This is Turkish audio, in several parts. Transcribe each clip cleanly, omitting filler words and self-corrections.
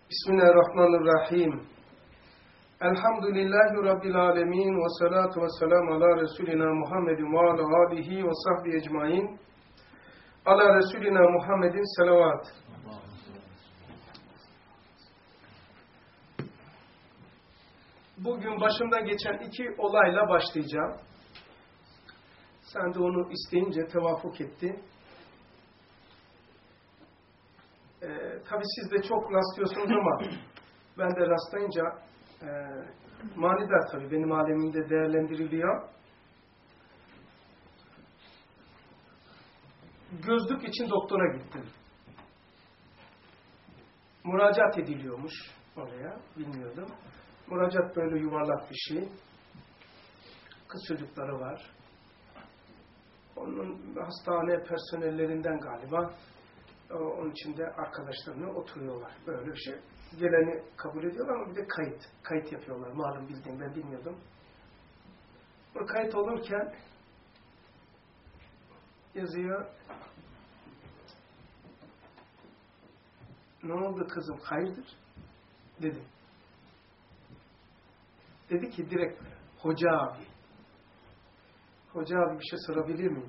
Bismillahirrahmanirrahim. Elhamdülillahi Rabbil alemin ve salatu ve selamu ala Resulina Muhammedin ve ala alihi ve sahbihi ecmain. Ala Resulina Muhammedin selavat. Bugün başımdan geçen iki olayla başlayacağım. Sen de onu isteyince tevafuk etti. Tabii siz de çok rastlıyorsunuz ama ben de rastlayınca manidar tabii benim alemimde değerlendiriliyor. Gözlük için doktora gittim. Müracaat ediliyormuş oraya, bilmiyordum. Müracaat böyle yuvarlak bir şey. Kız çocukları var. Onun hastane personellerinden galiba. Onun içinde arkadaşlarına oturuyorlar. Böyle bir şey. Geleni kabul ediyorlar ama bir de kayıt yapıyorlar. Malum bildiğim, ben bilmiyordum. O kayıt olurken yazıyor. Ne oldu kızım, hayırdır? Dedim. Dedi ki direkt, hoca abi bir şey sorabilir miyim?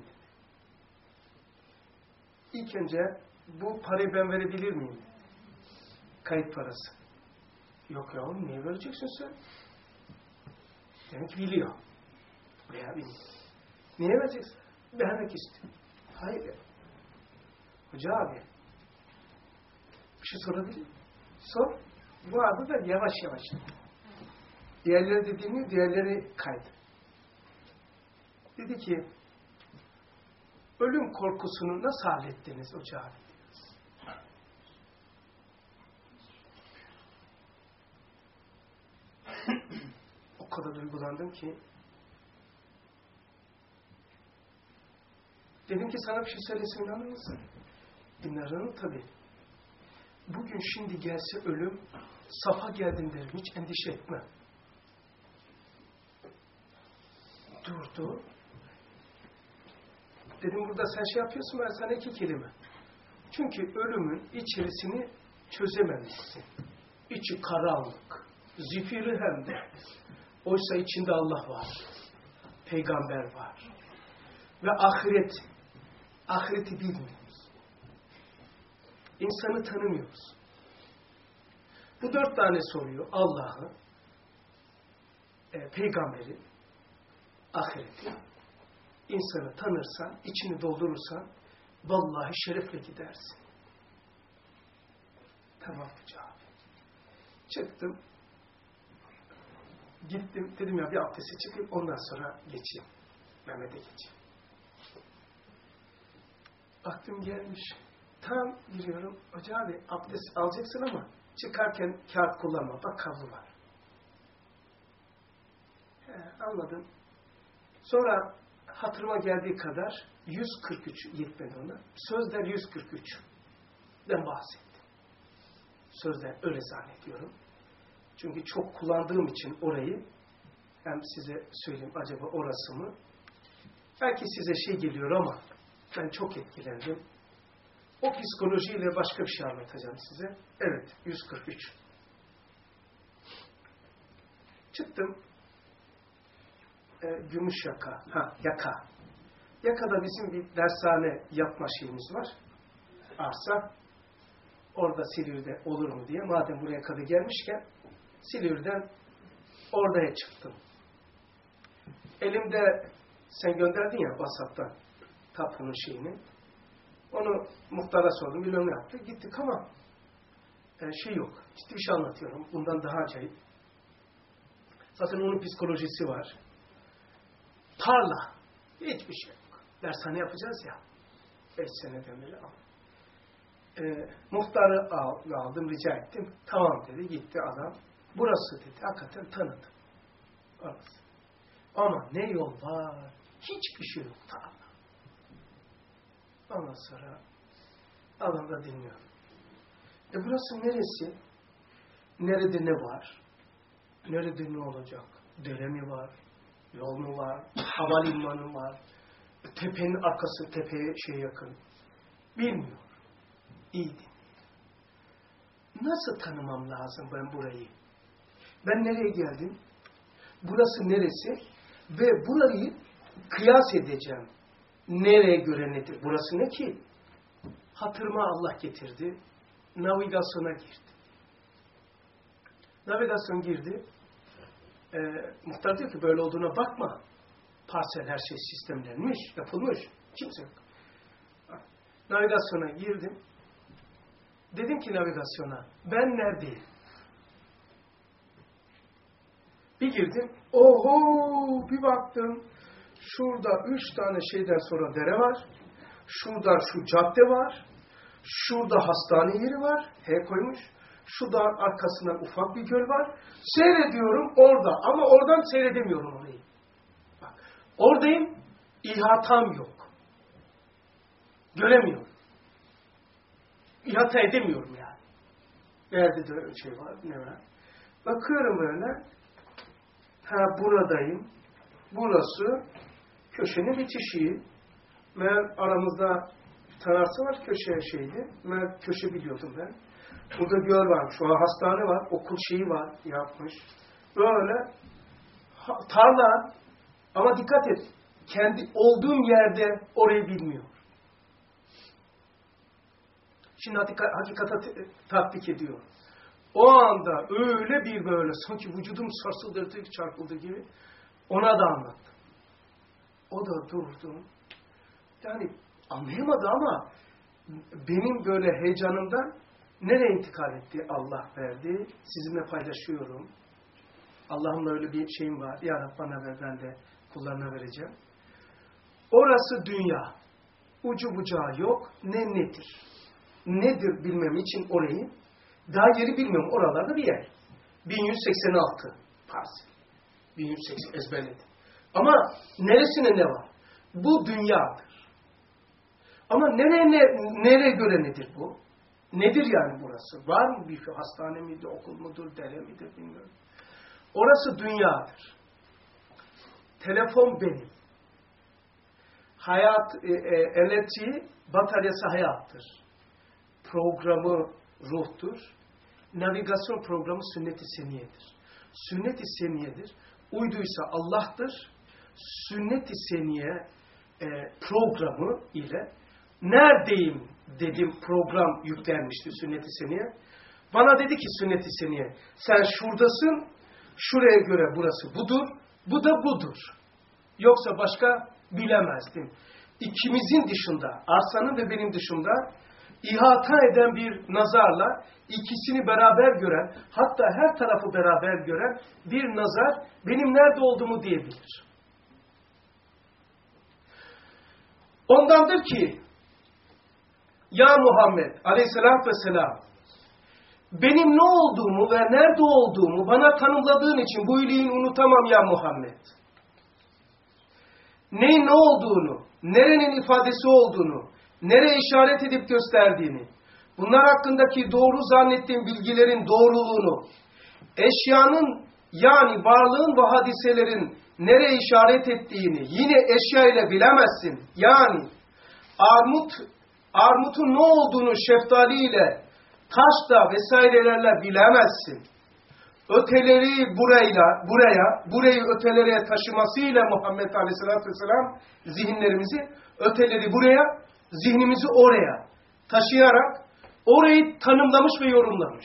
İlk önce bu parayı ben verebilir miyim? Kayıt parası. Yok yavrum, niye vereceksin sen? Demek biliyor. Veya bilmiyor. Niye vereceksin? Beğenmek istiyor. Hayır ya. Hoca abi, bir şey sorabilir miyim? Sor. Bu adı da yavaş yavaş. Diğerleri de dinliyor, diğerleri kaydı. Dedi ki, ölüm korkusunu nasıl hallettiniz hoca abi? O kadar duygulandım ki dedim ki sana bir şey söylesin, inanır mısın? İnanırım tabii. Bugün şimdi gelse ölüm, safa geldim derim, hiç endişe etme. Durdu. Dedim burada sen şey yapıyorsun, ben sana iki kelime. Çünkü ölümün içerisini çözememişsin. İçi karanlık. Zifiri hem de. Oysa içinde Allah var. Peygamber var. Ve ahiret. Ahireti bilmiyoruz. İnsanı tanımıyoruz. Bu 4 tane soruyu Allah'ı, peygamberi, ahireti, insanı tanırsan, içini doldurursan, vallahi şerefle gidersin. Tamam hoca abi. Çıktım. Gittim. Dedim ya bir abdeste çıkayım, ondan sonra geçeyim. Mehmet'e geçeyim. Baktım gelmiş. Tam giriyorum. Hoca abi abdest alacaksın ama çıkarken kağıt kullanma. Bak kablo var. Anladım. Sonra hatırıma geldiği kadar 143 yetmedi ona. Sözler 143'den bahsettim. Sözler öyle zannediyorum. Çünkü çok kullandığım için orayı hem size söyleyeyim acaba orası mı? Belki size şey geliyor ama ben çok etkilendim. O psikolojiyle başka bir şey anlatacağım size. Evet, 143. Çıktım. Gümüş yaka. Yaka. Yakada bizim bir dershane yapma şeyimiz var. Arsa. Orada Silivri'de olur mu diye. Madem buraya kadar gelmişken Silivri'den oraya çıktım. Elimde sen gönderdin ya WhatsApp'tan tapunun şeyini. Onu muhtara sordum. Bilmem ne yaptı. Gittik ama şey yok. Ciddi bir şey anlatıyorum. Bundan daha acayip. Zaten onun psikolojisi var. Tarla. Hiçbir şey yok. Dershane yapacağız ya. 5 seneden beri al. Muhtarı aldım, rica ettim. Tamam dedi. Gitti adam. Burası dedi. Hakikaten tanıdım. Orası. Ama ne yol var? Hiçbir şey yok. Tarla. Ondan sonra adam da dinliyor. Burası neresi? Nerede ne var? Nerede ne olacak? Dere mi var? Yol mu var? Havalimanı var? Tepenin arkası, tepeye yakın. Bilmiyor. İyi dinliyor. nasıl tanımam lazım ben burayı? Ben nereye geldim? Burası neresi? Ve burayı kıyas edeceğim. Nereye göre nedir? Burası ne ki? Hatırıma Allah getirdi. Navigasyona girdi. Navigasyon girdi. Muhtar diyor ki böyle olduğuna bakma. Parsel her şey sistemlenmiş, yapılmış. Kimse yok. Navigasyona girdim. Dedim ki navigasyona, ben neredeyim? Bir girdim. Oho, bir baktım. Şurada 3 tane şeyden sonra dere var. Şurada şu cadde var. Şurada hastane yeri var. H koymuş. Şu dağın arkasından ufak bir göl var. Seyrediyorum orada. Ama oradan seyredemiyorum orayı. Bak, oradayım. İhatam yok. Göremiyorum. İhata edemiyorum yani. Nerede de şey var, ne var? Bakıyorum böyle. Ha, buradayım. Burası köşenin bitişiği. Meğer aramızda tarafı var köşeye şeydi. Meğer köşe biliyordum ben. Burada göl var. Şu an hastane var. Okul şeyi var. Yapmış. Böyle tarla. Ama dikkat et. Kendi olduğum yerde orayı bilmiyor. Şimdi hakikate tatbik ediyor. O anda öyle bir böyle sanki vücudum sarsıldı, çarpıldı gibi ona da anlattım. O da durdu. Yani anlayamadı ama benim böyle heyecanımdan nereye intikal etti? Allah verdi. Sizinle paylaşıyorum. Allah'ımla öyle bir şeyim var. Ya Rabbi bana ver, ben de kullarına vereceğim. Orası dünya. Ucu bucağı yok. Ne nedir? Nedir bilmem için orayı. Daha yeri bilmiyorum. Oralarda bir yer. 1186 parsel. 1180 ezberledim. Ama neresine ne var? Bu dünyadır. Ama nereye göre nedir bu? Nedir yani burası? Var mı bir hastane midir, okul mudur, dere midir bilmiyorum. Orası dünyadır. Telefon benim. Hayat, elektriği, bataryası hayattır. Programı ruhtur. Navigasyon programı sünnet-i seniyedir. Sünnet-i seniyedir. Uyduysa Allah'tır. Sünnet-i seniye programı ile neredeyim dedim, program yüklenmişti sünnet-i seniye. Bana dedi ki sünnet-i seniye, sen şuradasın, şuraya göre burası budur, bu da budur. Yoksa başka bilemezdim. İkimizin dışında, arsanın ve benim dışında ihata eden bir nazarla ikisini beraber gören, hatta her tarafı beraber gören bir nazar benim nerede olduğumu diyebilir. Ondandır ki ya Muhammed aleyhissalatü vesselam benim ne olduğumu ve nerede olduğumu bana tanımladığın için bu iyiliğini unutamam ya Muhammed. Neyin ne olduğunu, nerenin ifadesi olduğunu, nereye işaret edip gösterdiğini, bunlar hakkındaki doğru zannettiğim bilgilerin doğruluğunu, eşyanın yani varlığın ve hadiselerin nereye işaret ettiğini yine eşya ile bilemezsin. Yani armutun ne olduğunu şeftaliyle, taşla vesairelerle bilemezsin. Öteleri burayı ötelere taşımasıyla Muhammed Aleyhisselatü Vesselam zihinlerimizi, öteleri buraya, zihnimizi oraya taşıyarak orayı tanımlamış ve yorumlamış.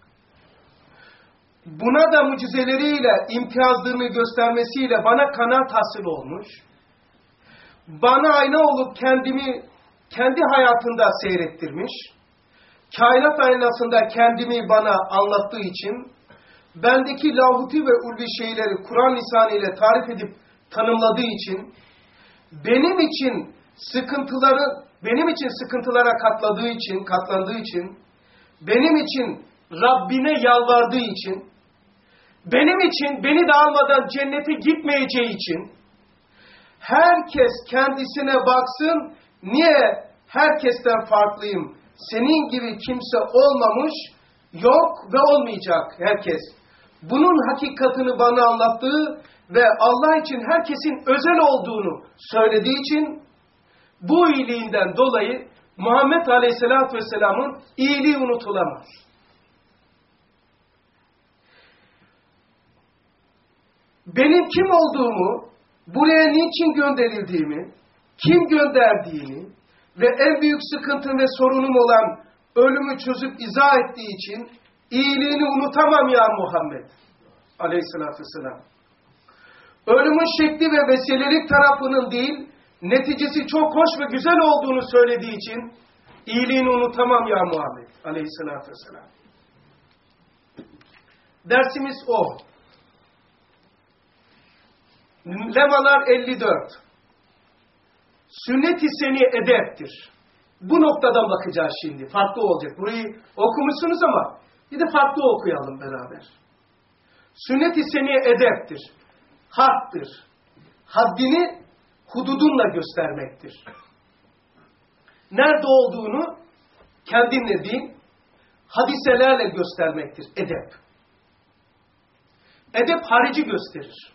Buna da mucizeleriyle, imtiyazlarını göstermesiyle bana kanaat hasıl olmuş. Bana ayna olup kendi hayatında seyrettirmiş. Kainat aynasında kendimi bana anlattığı için bendeki lahuti ve ulvi şeyleri Kur'an lisanıyla tarif edip tanımladığı için benim için sıkıntılara katlandığı için benim için Rabbine yalvardığı için benim için beni de almadan cennete gitmeyeceği için herkes kendisine baksın, niye herkesten farklıyım? Senin gibi kimse olmamış, yok ve olmayacak herkes. Bunun hakikatini bana anlattığı ve Allah için herkesin özel olduğunu söylediği için bu iyiliğinden dolayı Muhammed Aleyhisselatü Vesselam'ın iyiliği unutulamaz. benim kim olduğumu, buraya niçin gönderildiğimi, kim gönderdiğini ve en büyük sıkıntım ve sorunum olan ölümü çözüp izah ettiği için iyiliğini unutamam ya Muhammed aleyhissalatü vesselam. Ölümün şekli ve vesilelik tarafının değil, neticesi çok hoş ve güzel olduğunu söylediği için iyiliğini unutamam ya Muhammed aleyhissalatü vesselam. Dersimiz o. Lemalar 54. Sünnet-i seniye edeptir. Bu noktadan bakacağız şimdi. Farklı olacak. Burayı okumuşsunuz ama bir de farklı okuyalım beraber. Sünnet-i seniye edeptir. Haktır. Haddini hududunla göstermektir. Nerede olduğunu kendinle değil, hadiselerle göstermektir. Edep. Edep harici gösterir.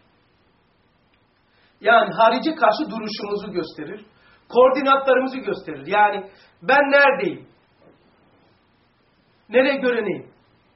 Yani harici karşı duruşumuzu gösterir. Koordinatlarımızı gösterir. Yani ben neredeyim? Nereye göre neyim?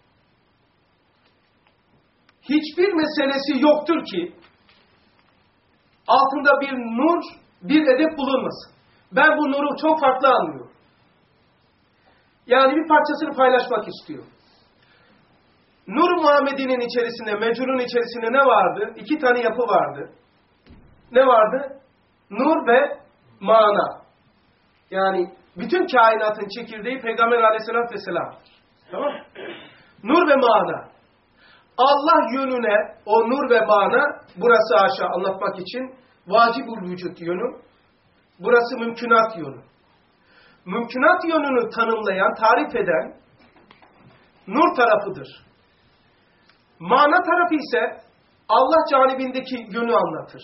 Hiçbir meselesi yoktur ki altında bir nur, bir edep bulunmasın. Ben bu nuru çok farklı anlıyorum. Yani bir parçasını paylaşmak istiyor. Nur Muhammedi'nin içerisinde, Mecnun'un içerisinde ne vardı? 2 tane yapı vardı. Ne vardı? Nur ve mana. Yani bütün kainatın çekirdeği Peygamber Aleyhisselatü Vesselam'dır. Tamam mı? Nur ve mana. Allah yönüne o nur ve mana, burası aşağı anlatmak için vacibul vücut yönü, burası mümkünat yönü. Mümkünat yönünü tanımlayan, tarif eden nur tarafıdır. Mana tarafı ise Allah canibindeki yönü anlatır.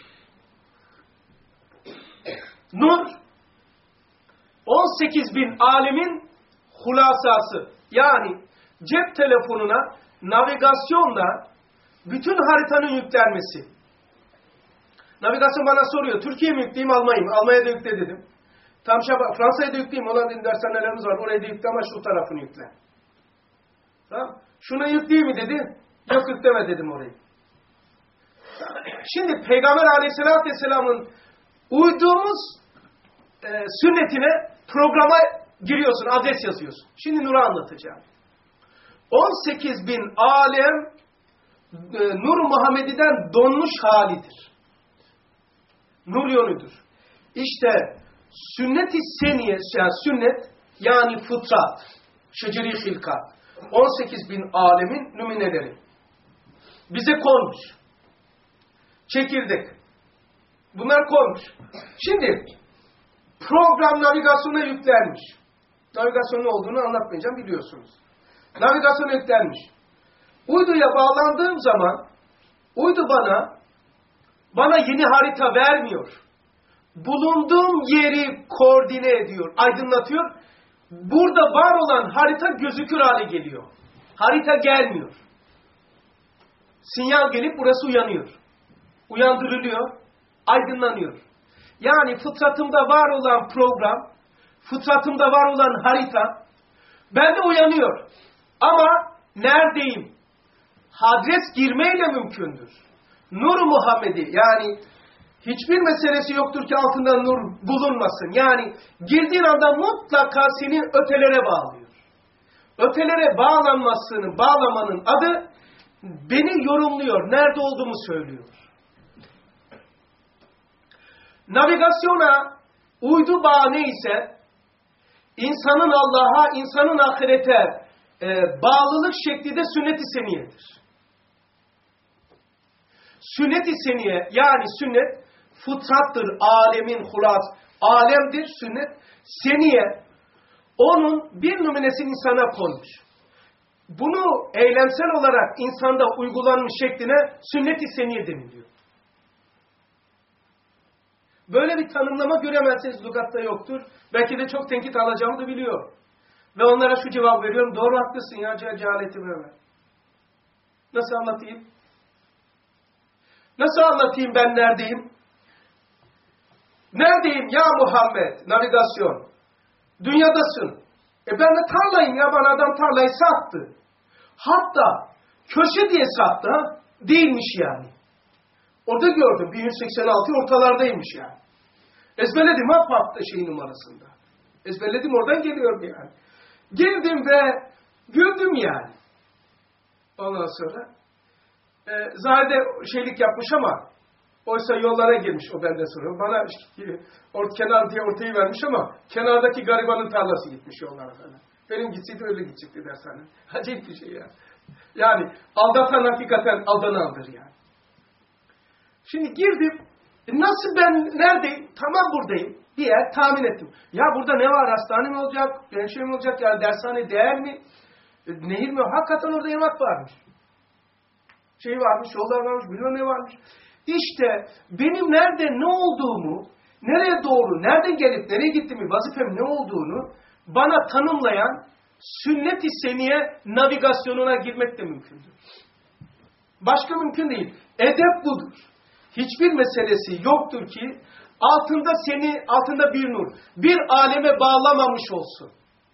Nur 18.000 alemin hulasası. Yani cep telefonuna navigasyonla bütün haritanın yüklenmesi. Navigasyon bana soruyor. Türkiye mi yükleyeyim, Almanya mı? Almanya'da yükle dedim. Tam Fransa'ya da yükleyeyim. Ona dedim dershanelerimiz var. Oraya da yükle ama şu tarafını yükle. Tamam. Şuna yükleyeyim mi dedi. Yok yükleme dedim orayı. Şimdi Peygamber Aleyhisselatü Vesselam'ın uyduğumuz sünnetine programa giriyorsun. Adres yazıyorsun. Şimdi Nur'u anlatacağım. 18.000 alem Nur Muhammedi'den donmuş halidir. Nur yönüdür. İşte sünnet-i seniye, yani sünnet yani fıtrat, şeceri hilkat, 18.000 alemin nümuneleri. Bize konmuş. Çekirdek. Bunlar konmuş. Şimdi program navigasyona yüklenmiş. Navigasyonun ne olduğunu anlatmayacağım, biliyorsunuz. Navigasyona yüklenmiş. Uyduya bağlandığım zaman uydu bana yeni harita vermiyor. Bulunduğum yeri koordine ediyor, aydınlatıyor. Burada var olan harita gözükür hale geliyor. Harita gelmiyor. Sinyal gelip burası uyanıyor. Uyandırılıyor, aydınlanıyor. Yani fıtratımda var olan program, fıtratımda var olan harita, bende uyanıyor. Ama neredeyim? Adres girmeyle mümkündür. Nur-u Muhammedi, yani hiçbir meselesi yoktur ki altında nur bulunmasın. Yani girdiğin anda mutlaka seni ötelere bağlıyor. Ötelere bağlamanın adı beni yorumluyor, nerede olduğumu söylüyor. Navigasyona uydu bağı neyse, insanın Allah'a, insanın ahirete bağlılık şekli de sünnet-i seniyedir. Sünnet-i seniye, yani sünnet fıtrattır, alemin hulas, alemdir sünnet. Seniye, onun bir numunesini insana koymuş. Bunu eylemsel olarak insanda uygulanmış şekline sünnet-i seniye deniliyor. Böyle bir tanımlama göremezseniz lügatta yoktur. Belki de çok tenkit alacağımı da biliyor. Ve onlara şu cevap veriyorum. Doğru, haklısın ya, cehaleti böyle. Nasıl anlatayım? Nasıl anlatayım ben neredeyim? Neredeyim ya Muhammed? Navigasyon. Dünyadasın. Ben de tarlayım ya, bana adam tarlayı sattı. Hatta köşe diye sattı ha? Değilmiş yani. Orada gördüm. 1186 ortalardaymış yani. Ezberledim ha farklı şey numarasında. Ezberledim oradan geliyorum yani. Girdim ve güldüm yani. Ondan sonra Zahide şeylik yapmış ama oysa yollara girmiş o benden sonra. Bana kenar diye ortayı vermiş ama kenardaki garibanın tarlası gitmiş yollara falan. Benim gitseydi öyle gidecekti dershane. Acayip bir şey ya. Yani aldatan hakikaten aldanandır yani. Şimdi girdim. Nasıl ben neredeyim? Tamam buradayım diye tahmin ettim. Ya burada ne var? Hastane mi olacak? Şey mi olacak? Ya dershane değer mi? Nehir mi? Hakikaten orada ırmak varmış. Şey varmış, yollar varmış, bilmem ne varmış. İşte benim nerede ne olduğumu, nereye doğru, nereden gelip nereye gittiğimi, vazifem ne olduğunu bana tanımlayan sünnet-i seniye navigasyonuna girmek de mümkündür. Başka mümkün değil. Edep budur. Hiçbir meselesi yoktur ki altında bir nur, bir aleme bağlamamış olsun.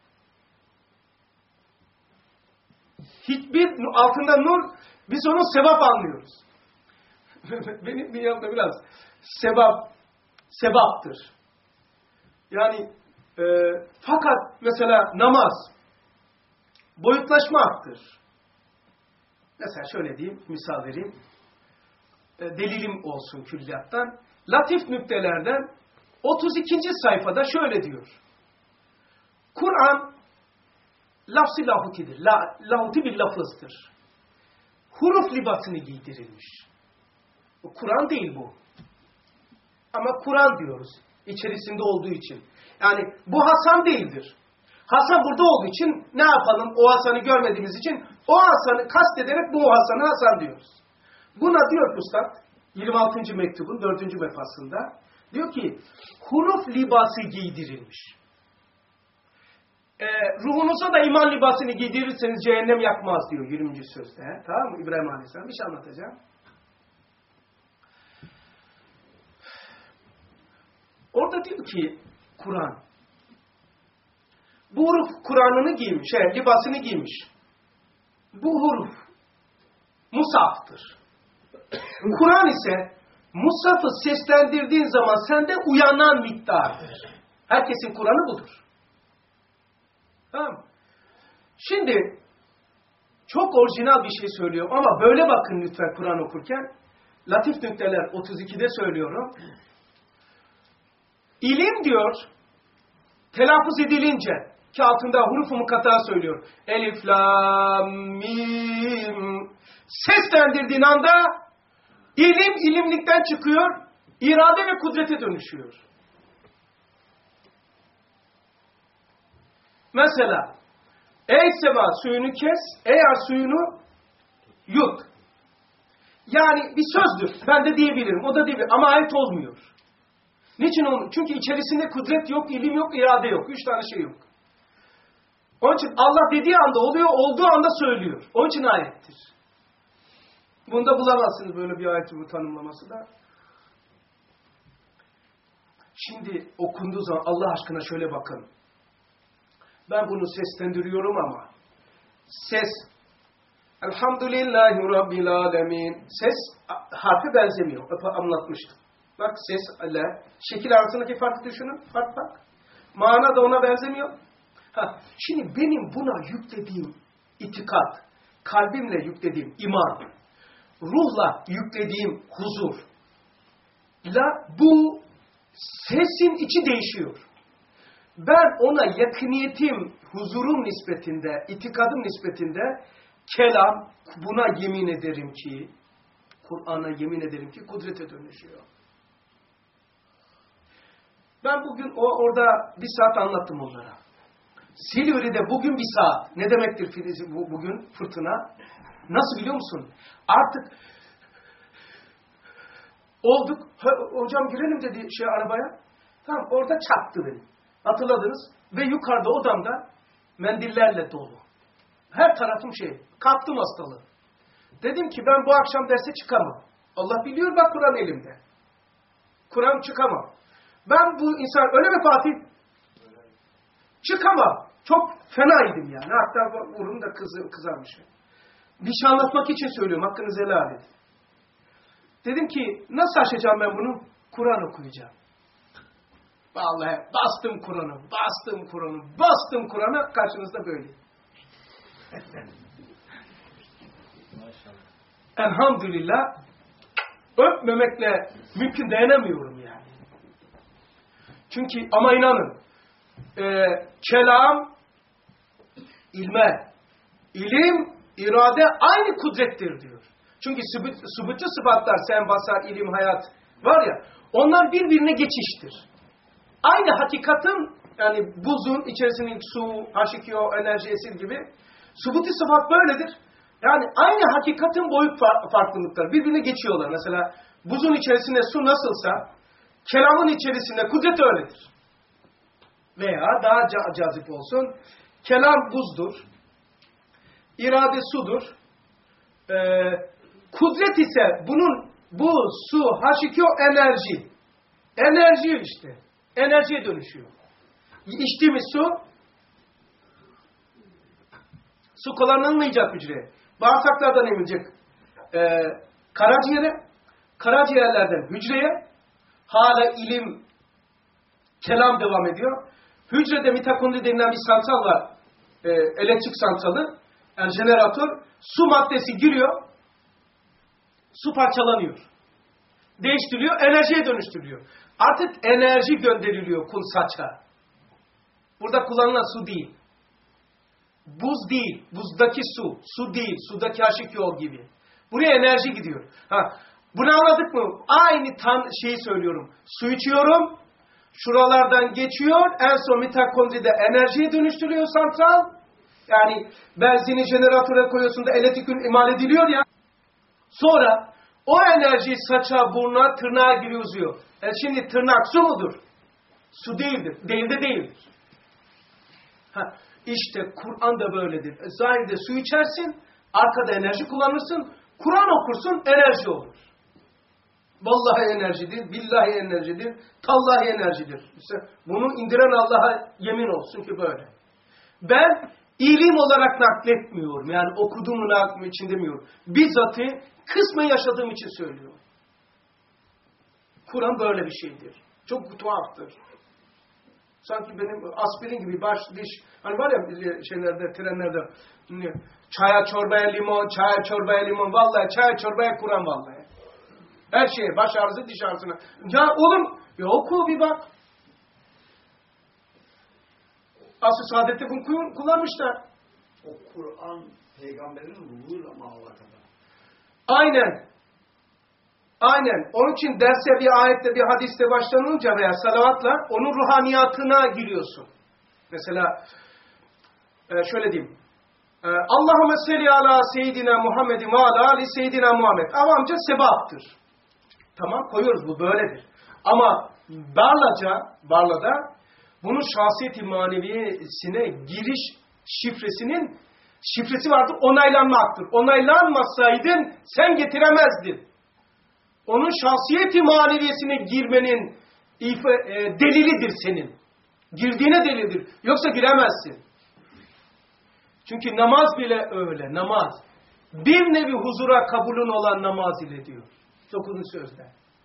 Hiçbir altında nur, biz onu sevap anlıyoruz. Benim dünyamda biraz sebaptır. Yani fakat mesela namaz boyutlaşmaktır. Mesela şöyle diyeyim, misal vereyim. Delilim olsun külliyattan. Latif nüktelerden 32. sayfada şöyle diyor. Kur'an lafz-ı lahutidir. Lahuti bir lafızdır. Huruf libasını giydirilmiş. Kur'an değil bu. Ama Kur'an diyoruz. İçerisinde olduğu için. Yani bu Hasan değildir. Hasan burada olduğu için ne yapalım? O Hasan'ı görmediğimiz için o Hasan'ı kastederek bu Hasan'ı Hasan diyoruz. Buna diyor Üstad 26. mektubun 4. vefasında diyor ki huruf libası giydirilmiş. Ruhunuza da iman libasını giydirirseniz cehennem yakmaz diyor 20. sözde. Tamam mı? İbrahim Aleyhisselam. Bir şey anlatacağım. Orada diyor ki Kur'an bu huruf Kur'an'ını giymiş, libasını giymiş. Bu huruf musaftır. Kur'an ise musafı seslendirdiğin zaman sende uyanan miktardır. Herkesin Kur'an'ı budur. Tamam. Şimdi çok orijinal bir şey söylüyor ama böyle bakın lütfen Kur'an okurken. Latif nükteler 32'de söylüyorum. İlim diyor telaffuz edilince ki altında huruf-u mukata söylüyor. Elif, lam, mim. Seslendirdiğin anda ilim ilimlikten çıkıyor, irade ve kudrete dönüşüyor. Mesela ey sema suyunu kes, eğer suyunu yut. Yani bir sözdür. Ben de diyebilirim, o da diyebilir ama ayet olmuyor. Niçin onu? Çünkü içerisinde kudret yok, ilim yok, irade yok. 3 tane şey yok. Onun için Allah dediği anda oluyor, olduğu anda söylüyor. Onun için ayettir. Bunda bulamazsınız böyle bir ayetin bu tanımlaması da. Şimdi okunduğu zaman Allah aşkına şöyle bakın. Ben bunu seslendiriyorum ama ses Elhamdülillahi Rabbil Alemin ses harfi benzemiyor. Anlatmıştım. Bak ses ile şekil arasındaki farkı düşünün. Fark bak. Mana da ona benzemiyor. Şimdi benim buna yüklediğim itikat, kalbimle yüklediğim iman, ruhla yüklediğim huzur, bu sesin içi değişiyor. Ben ona yakiniyetim, huzurum nispetinde, itikadım nispetinde kelam, buna yemin ederim ki, Kur'an'a yemin ederim ki kudrete dönüşüyor. Ben bugün orada bir saat anlattım onlara. Silivri'de bugün bir saat. Ne demektir bugün fırtına? Nasıl biliyor musun? Artık olduk. Hocam girelim dedi arabaya. Tamam orada çarptı beni. Hatırladınız. Ve yukarıda odamda mendillerle dolu. Her tarafım kaptım hastalığı. Dedim ki ben bu akşam derse çıkamam. Allah biliyor bak Kur'an elimde. Kur'an çıkamam. Ben bu insan öyle mi Fatih? Çıkamam. Çok fenaydım yani. Hatta burnum da kızarmış. Bir şey anlatmak için söylüyorum. Hakkınızı helal edin. Dedim ki nasıl aşacağım ben bunu? Kur'an okuyacağım. Vallahi bastım Kur'an'a, karşınızda böyle. Elhamdülillah, öpmemekle mümkün, dayanamıyorum yani. Çünkü ama inanın, kelam, ilme, ilim, irade aynı kudrettir diyor. Çünkü sübütü sıfatlar, sen, basar, ilim, hayat var ya, onlar birbirine geçiştir. Aynı hakikatin, yani buzun içerisindeki su, H2O, enerji, esir gibi, sübütü sıfat böyledir. Yani aynı hakikatin boyut farklılıkları, birbirine geçiyorlar. Mesela buzun içerisinde su nasılsa, kelamın içerisinde kudret öyledir. Veya daha cazip olsun, kelam buzdur, irade sudur, kudret ise bu su, H2O enerji. Enerji işte. Enerjiye dönüşüyor. İçtiğimiz su kullanılmayacak hücreye. Bağırsaklardan emilecek karaciğere, karaciğerlerden hücreye, hala ilim, kelam devam ediyor. Hücrede mitokondri denilen bir santral var. Elektrik santralı, yani jeneratör. Su maddesi giriyor, su parçalanıyor. Değiştiriliyor, enerjiye dönüştürülüyor. Artık enerji gönderiliyor saça. Burada kullanılan su değil. Buz değil, buzdaki su değil, sudaki H2O gibi. Buraya enerji gidiyor. Bunu anladık mı? Aynı şeyi söylüyorum. Su içiyorum, şuralardan geçiyor, en son mitokondride enerjiye dönüştürüyor santral. Yani benzini jeneratöre koyuyorsun da elektrik imal ediliyor ya. Sonra o enerji saça, buruna, tırnağa giriyor, uzuyor. Şimdi tırnak su mudur? Su değildir. Değildir. İşte Kur'an da böyledir. Zahirde su içersin, arkada enerji kullanırsın, Kur'an okursun, enerji olur. Vallahi enerjidir, billahi enerjidir, tallahi enerjidir. İşte bunu indiren Allah'a yemin olsun ki böyle. Ben ilim olarak nakletmiyorum. Yani okuduğumu nakletmek için demiyorum. Bizzatı kısmen yaşadığım için söylüyorum. Kur'an böyle bir şeydir. Çok tuhaftır. Sanki benim aspirin gibi baş, diş, hani var ya şeylerde, trenlerde, çaya çorbaya limon, vallahi çaya çorbaya Kur'an vallahi. Her şeye, baş ağrısı, diş ağrısına. Ya oğlum, oku bir bak. Asr-ı Saadet'te bunu kullanmışlar. O Kur'an peygamberin ruhuyla mı alakalı? Aynen. Onun için derse bir ayette, bir hadiste başlanınca veya salavatla onun ruhaniyatına giriyorsun. Mesela şöyle diyeyim. Allahümme salli ala seyyidina Muhammedin ve ala ali seyyidina Muhammed. Avamca sebaptır. Tamam, koyuyoruz, bu böyledir. Ama Barla'da bunun şahsiyet-i maneviyesine giriş şifresi vardır, onaylanmaktır. Onaylanmasaydın sen getiremezdin. Onun şahsiyet-i maneviyesine girmenin delilidir senin. Girdiğine delildir. Yoksa giremezsin. Çünkü namaz bile öyle. Namaz. Bir nevi huzura kabulün olan namaz ile diyor. 9. sözde.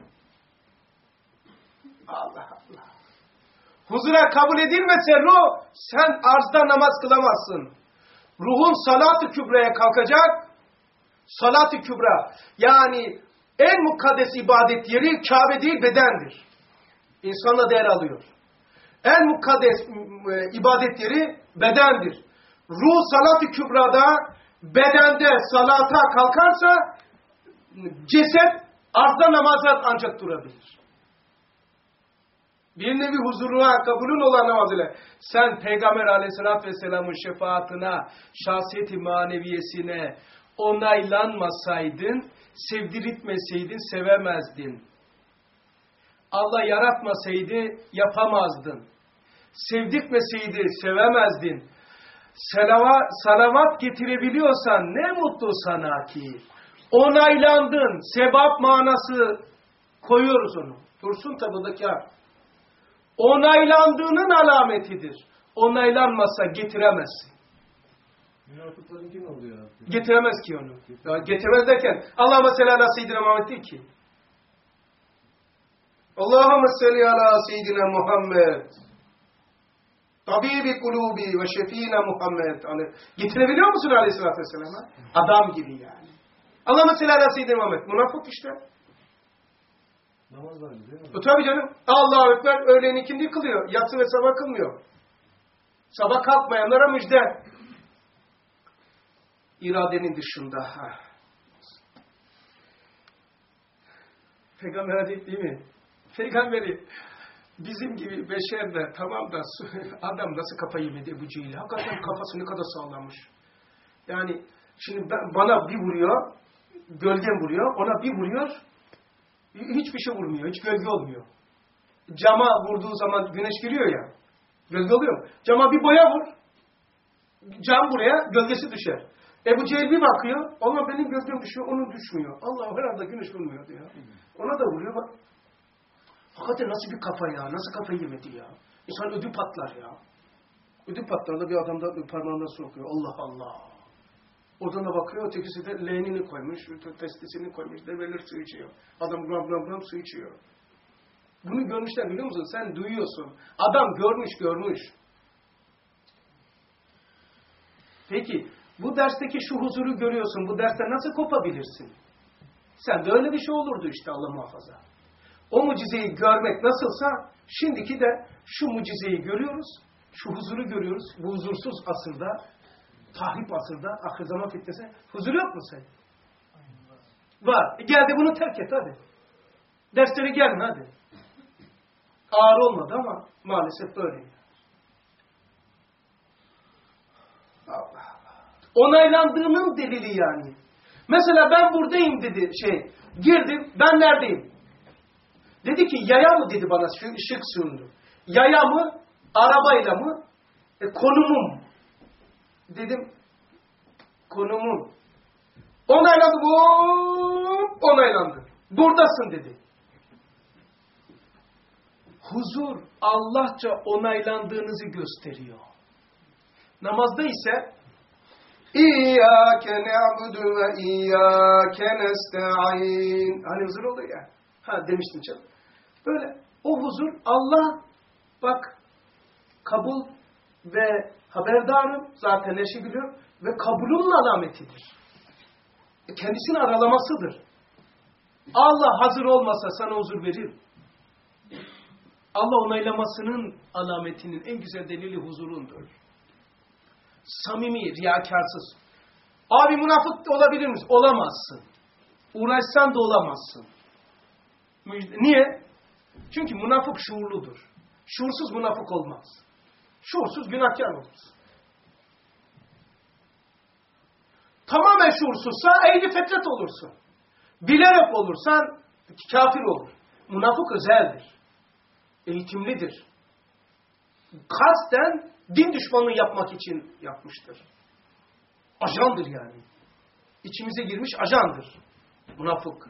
Allah Allah. Huzura kabul edilmese ruh, sen arzda namaz kılamazsın. Ruhun salat-ı kübraya kalkacak. Salat-ı kübra. Yani en mukaddes ibadet yeri Kabe değil, bedendir. İnsanla değer alıyor. En mukaddes ibadet yeri bedendir. Ruh salat-ı kübrada, bedende salata kalkarsa ceset arzda namaza ancak durabilir. Bir nevi huzuruna kabulün olan namaz ile sen Peygamber Aleyhisselatü Vesselam'ın şefaatine, şahsiyeti maneviyesine onaylanmasaydın, sevdiritmeseydin sevemezdin. Allah yaratmasaydı yapamazdın. Sevdirtmeseydi sevemezdin. Salavat getirebiliyorsan ne mutlu sana ki. Onaylandın. Sebap manası koyuyoruz onu. Dursun tabudaki harf. Onaylandığının alametidir. Onaylanmasa getiremezsin. Münafıkların kim oluyor? Getiremez ki onu. Ya getiremez derken Allah mesela Seyyidina Muhammed değil ki. Allahümme salli ala seyyidina Muhammed. Tabibi kulubi ve şefina Muhammed. Getirebiliyor musun aleyhissalatü vesselam'a? Adam gibi yani. Allahümme salli ala seyyidina Muhammed. Münafık işte. Namaz var değil mi? Tabii canım. Allahu Ekber öğlen ikindi kılıyor. Yatsı ve sabah kılmıyor. Sabah kalkmayanlara müjde. İradenin dışında. Peygamber değil mi? Peygamberi bizim gibi beşerler tamam da adam nasıl kafayı yemedi Ebu Cehil? Hakikaten kafası ne kadar sağlanmış. Yani şimdi bana bir vuruyor, gölgem vuruyor, ona bir vuruyor, hiçbir şey vurmuyor, hiç gölge olmuyor. Cama vurduğu zaman güneş giriyor ya, gölge oluyor mu? Cama bir boya vur, cam buraya, gölgesi düşer. Ebu Cehil bir bakıyor, Allah benim gölgem düşüyor, onun düşmüyor. Allah herhalde güneş vurmuyor diyor. Ona da vuruyor bak. Hakikaten nasıl bir kafa ya, nasıl kafayı yemedi ya. İnsan ödü patlar ya. Ödü patlarında bir adam da parmağından sokuyor. Allah Allah. Oradan da bakıyor, ötekisi de leğenini koymuş, testisini koymuş, develer su içiyor. Adam gram gram gram su içiyor. Bunu görmüşler biliyor musun? Sen duyuyorsun. Adam görmüş. Peki, bu dersteki şu huzuru görüyorsun, bu dersten nasıl kopabilirsin? Sen de öyle bir şey olurdu işte Allah muhafaza. O mucizeyi görmek nasılsa, şimdiki de şu mucizeyi görüyoruz, şu huzuru görüyoruz. Bu huzursuz asırda, tahrip asırda, ahir zaman fitnesi, huzur yok mu sen? Var. Gel de bunu terk et hadi. Derslere gelin hadi. Ağır olmadı ama maalesef böyle. Allah Allah. Onaylandığının delili yani. Mesela ben buradayım dedi girdim, ben neredeyim? Dedi ki yaya mı dedi bana şık sundu. Yaya mı, arabayla mı, konumum. Dedim, konumum. Onaylandı, onaylandı. Buradasın dedi. Huzur Allahça onaylandığınızı gösteriyor. Namazda ise İyyâke ne'budu ve iyyâke nesta'in. Hani huzur oluyor ya. Demiştim canım. Böyle o huzur Allah bak kabul ve haberdarım. Zaten her şey biliyorum. Ve kabulünün alametidir. Kendisini aralamasıdır. Allah hazır olmasa sana huzur verir. Allah onaylamasının alametinin en güzel delili huzurundur. Samimi, riyakarsız. Abi münafık da olabilir misin? Olamazsın. Uğraşsan da olamazsın. Niye? Çünkü münafık şuurludur. Şuursuz münafık olmaz. Şuursuz günahkar olmaz. Tamamen şuursuzsa ehli fetret olursun. Bilerek olursan kafir olur. Münafık özeldir. Eğitimlidir. Kasten din düşmanlığı yapmak için yapmıştır. Ajandır yani. İçimize girmiş ajandır. Münafık.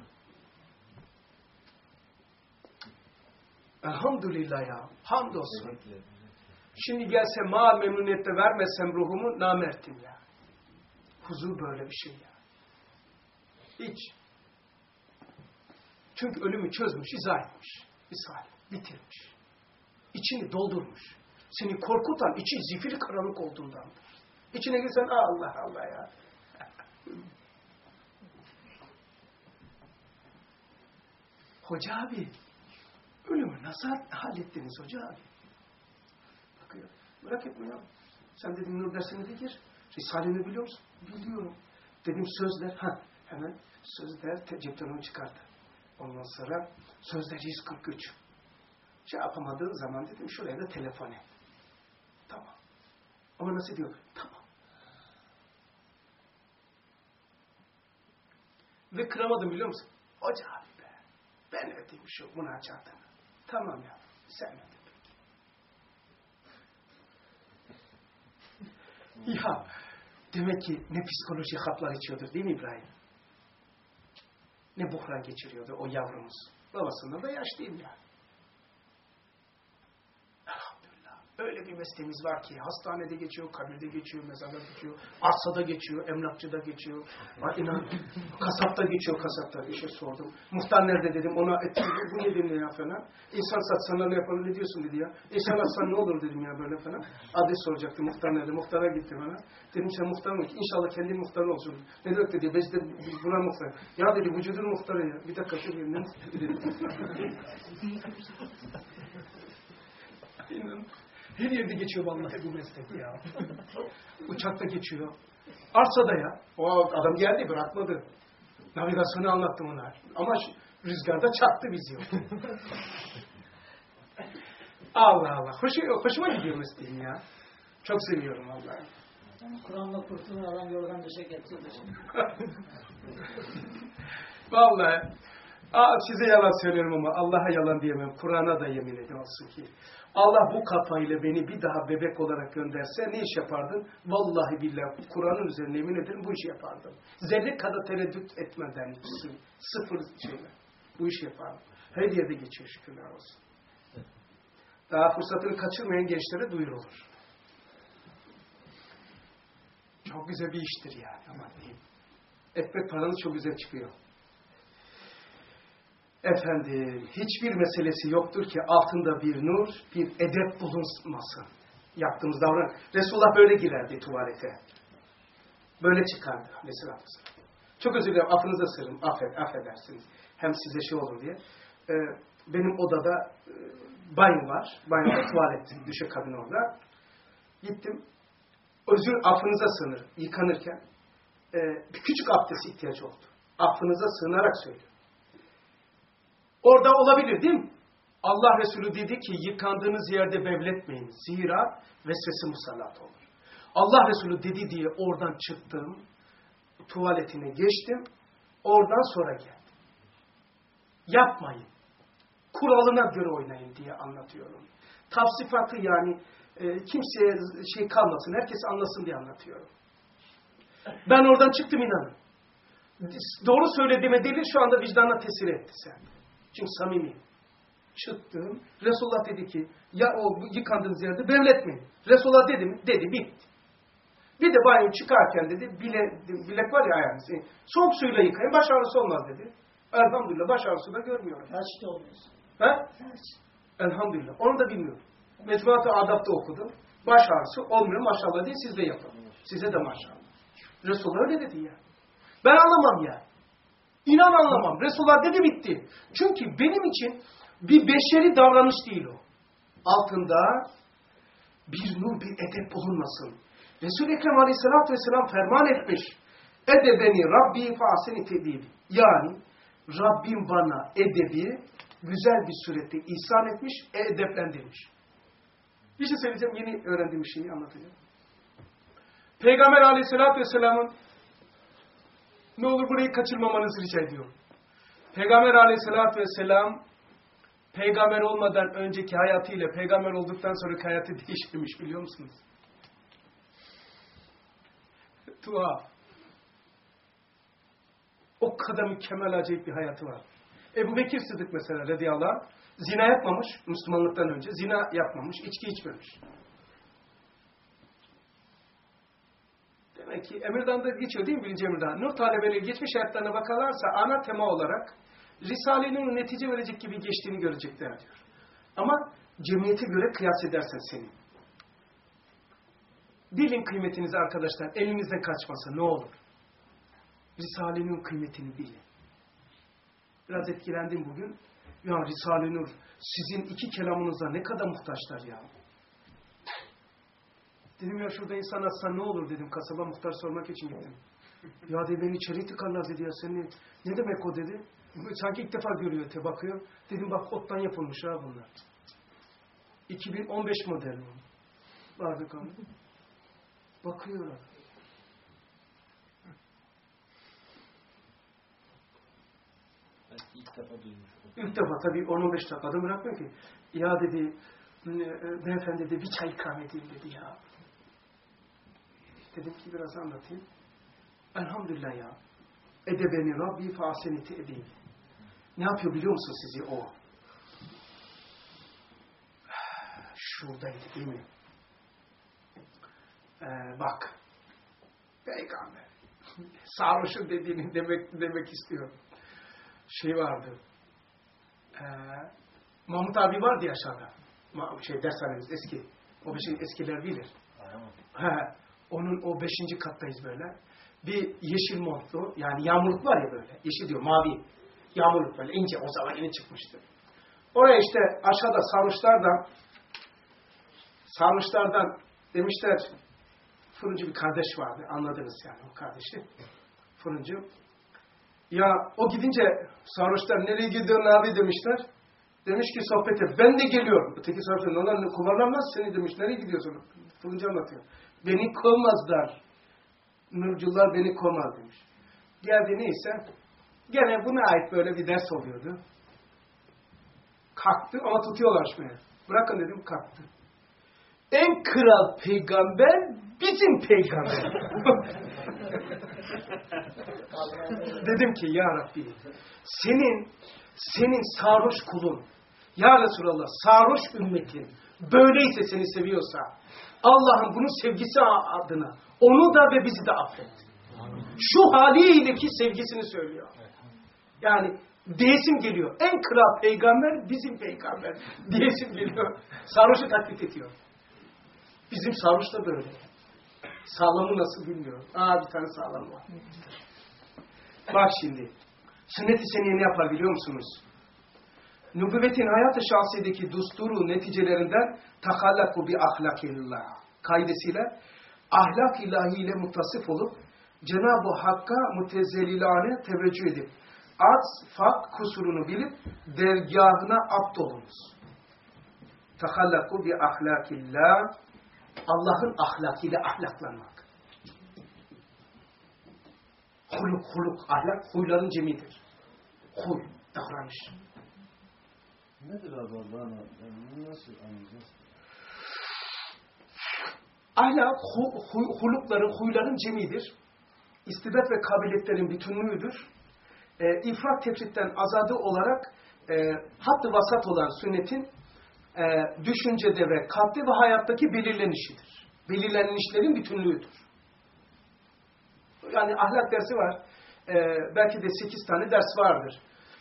Elhamdülillah ya. Hamdolsun. Şimdi gelse mal memnuniyette vermezsem ruhumu namertim ya. Huzur böyle bir şey ya. Hiç. Çünkü ölümü çözmüş, izah etmiş. İshal, bitirmiş. İçini doldurmuş. Seni korkutan içi zifiri karanlık olduğundandır. İçine girsen Allah Allah ya. Hoca abi, ölümü nasıl hallettiniz hoca abi? Bakıyor, merak etme ya. Sen dedim Nur dersine de gir. Risale'ni biliyor musun? Biliyorum. Dedim sözler, hemen sözler cepten onu çıkardı. Ondan sonra sözler 143. Yapamadığın zaman dedim şuraya da telefon et. Tamam. Ama nasıl diyor? Tamam. Ve kıramadım biliyor musun? Hoca abi be. Ben ödeyim şu münacatını. Tamam ya. Sen öde peki. Ya demek ki ne psikoloji haplar içiyordur değil mi İbrahim? Ne buhran geçiriyordu o yavrumuz. Babasından da yaşlıyım ya. Elhamdülillah. Öyle bir mesleğimiz var ki hastanede geçiyor, kabirde geçiyor, mezarda geçiyor, arsada geçiyor, emlakçıda geçiyor, inan, kasapta geçiyor, kasapta. Bir şey sordum. Muhtar nerede dedim, ona bu ne dedim ya falan. İnsan satsan ne yapalım, ne diyorsun dedi ya. İnsan atsan ne olur dedim ya böyle falan. Adres soracaktı, muhtar nerede, muhtara gitti bana. Dedim sen muhtar mı ki? İnşallah kendi muhtarın olsun. Ne demek dedi, biz de buna muhtar. Ya dedi vücudun muhtarı ya. Bir dakika şu ne muhtarı dedi. Her yerde geçiyor vallahi bu meslek ya. Uçakta geçiyor. Arsada ya. O adam geldi bırakmadı. Navigasyonu anlattım ona. Ama rüzgarda çaktı bizi. Allah Allah. Hoşuma gidiyor mesleğim ya. Çok seviyorum vallahi. Kur'an'la kurtulun adam yorgan döşek getirdi. Vallahi. Size yalan söylüyorum ama Allah'a yalan diyemem. Kur'an'a da yemin ediyorsun ki. Allah bu kafayla beni bir daha bebek olarak gönderse ne iş yapardın? Vallahi billahi Kur'an'ın üzerine yemin ederim bu işi yapardım. Zerre kadar tereddüt etmeden sıfır şeyle bu işi yapardım. Her yerde geçiyor şükürler olsun. Daha fırsatını kaçırmayan gençlere duyurulur. Çok güzel bir iştir yani. Aman diyeyim. Ekmek paranız çok güzel çıkıyor. Efendim, hiçbir meselesi yoktur ki altında bir nur, bir edep bulunmasın. Yaptığımız davranış. Resulullah böyle girerdi tuvalete. Böyle çıkardı mesela. Çok özür dilerim, affınıza sığırım, affedersiniz. Hem size şey olur diye. Benim odada banyo var. Banyoda tuvalet, düşük kabin orada. Gittim. Affınıza sığınır. Yıkanırken bir küçük abdest ihtiyacı oldu. Affınıza sığınarak söylüyorum. Orada olabilir değil mi? Allah Resulü dedi ki yıkandığınız yerde bevletmeyin. Zira vesvese musallat olur. Allah Resulü dedi diye oradan çıktım. Tuvaletine geçtim. Oradan sonra geldim. Yapmayın. Kuralına göre oynayın diye anlatıyorum. Tavsifatı yani kimseye şey kalmasın. Herkes anlasın diye anlatıyorum. Ben oradan çıktım inanın. Doğru söylediğime delil şu anda vicdanına tesir etti sen. Çünkü samimi. Çıktım. Resulullah dedi ki ya o yıkandığınız yerde bevletmeyin. Resulullah dedi mi? Dedi. Bitti. Bir de banyo çıkarken dedi bilek var ya ayağınız. Soğuk suyla yıkayın. Baş ağrısı olmaz dedi. Elhamdülillah baş ağrısı da görmüyorum. Felçte olmuyorsun. Ha? Felç. Elhamdülillah. Onu da bilmiyorum. Mecmuat-ı Adab'da okudum. Baş ağrısı olmuyor maşallah diye siz de yapın. Size de maşallah. Resulullah öyle dedi ya. Ben anlamam ya. İnan anlamam. Resulullah dedi bitti. Çünkü benim için bir beşeri davranış değil o. Altında bir nur, bir edep bulunmasın. Resul-i Ekrem Aleyhisselatü Vesselam ferman etmiş. Edebeni Rabbi fa'aseni tedibi. Yani Rabbim bana edebi güzel bir surette ihsan etmiş, edeplendirmiş. Bir şey söyleyeceğim, yeni öğrendiğim bir şeyi anlatacağım. Peygamber Aleyhisselatü Vesselam'ın ne olur burayı kaçırmamanızı rica ediyorum. Peygamber Aleyhisselatü Vesselam peygamber olmadan önceki hayatıyla peygamber olduktan sonraki hayatı değiştirmiş biliyor musunuz? Tuhaf. O kadar mükemmel acayip bir hayatı var. Ebu Bekir Sıddık mesela radıyallahu anh zina yapmamış Müslümanlıktan önce. Zina yapmamış, içki içmemiş. Demek ki Emirdan'da geçiyor değil mi 1. Emirdan? Nur talebeleri geçmiş hayatlarına bakarlarsa ana tema olarak Risale-i Nur'un netice verecek gibi geçtiğini görecekler diyor. Ama cemiyete göre kıyas edersen seni. Bilin kıymetinizi arkadaşlar. Elinizden kaçmasa ne olur. Risale-i Nur kıymetini bilin. Biraz etkilendim bugün. Ya Risale-i Nur sizin 2 kelamınıza ne kadar muhtaçlar ya. Dedim ya şurada insan atsa ne olur dedim. Kasaba muhtar sormak için gittim. Ya dedi beni içeri tıkarlar dedi ya. Sen ne demek o dedi. Sanki ilk defa görüyor bakıyor. Dedim bak ottan yapılmış ha bunlar. 2015 model mi? Vardı kanı. Bakıyorlar. İlk defa duymuş. İlk defa tabii 10-15 dakikada bırakmıyor ki. Ya dedi beyefendi dedi bir çay ikram edeyim dedi ya. Dedim ki biraz anlatayım. Elhamdülillah ya. Edebeni Rabbi fa'aseniti edeyim. Ne yapıyor biliyor musun sizi o? şuurdaydı değil mi? Bak, peygamber, sarhoşun dediğini demek istiyorum. Şey vardı, Mahmut abi vardı ya aşağıda, dershanemiz eski, o eskiler bilir. Onun o 5. kattayız böyle. Bir yeşil montlu, yani yağmurluk var ya böyle, yeşil diyor, mavi, yağmurluk böyle ince, o zaman yeni çıkmıştı. Oraya işte aşağıda sarhoşlardan demişler, fırıncı bir kardeş vardı, anladınız yani o kardeşi, fırıncı. Ya o gidince sarhoşlar nereye gidiyorsun abi demişler. Demiş ki sohbete, ben de geliyorum. Öteki sarhoşlar, onlar kumarlanmaz seni demiş, nereye gidiyorsun? Fırıncı anlatıyor. Beni kovmazlar. Nurcullar beni kovmaz demiş. Geldi neyse, gene buna ait böyle bir ders oluyordu. Kalktı ama tutuyorlar şimdi. Bırakın dedim, kalktı. En kral peygamber bizim peygamber. Dedim ki ya Rabbi, senin sarhoş kulun, ya Resulallah sarhoş ümmetin böyleyse seni seviyorsa, Allah'ın bunun sevgisi adına onu da ve bizi de affet. Şu haliyle ki sevgisini söylüyor. Yani diyesim geliyor. En kral peygamber bizim peygamber. Diyesim geliyor. Sarhoşu taklit ediyor. Bizim sarhoş da böyle. Sağlamı nasıl bilmiyorum. Bir tane sağlam var. Bak şimdi. Sünnet-i seniye ne yapar biliyor musunuz? Nübüvvetin hayat-ı şahsiyedeki dusturu neticelerinden takallaku bi ahlakillah kaidesiyle ahlak ilahiyle muttasıf olup Cenab-ı Hakk'a mütezzellilane teveccüh edip fak kusurunu bilip dergâhına abd olunuz. Takallaku bi ahlakillah, Allah'ın ahlakıyla ahlaklanmak. Huluk, ahlak, huyların cemidir. Huy, davranış. Nedir abi Allah'ın ahlakı? Nasıl anlayacağız? Ahlak, hulukların, huyların cemidir. İstidat ve kabiliyetlerin bütünlüğüdür. İfrat tefritten azadı olarak hadd-ı vasat olan sünnetin düşüncede ve kalpte ve hayattaki belirlenişidir. Belirlenişlerin bütünlüğüdür. Yani ahlak dersi var. Belki de 8 tane ders vardır.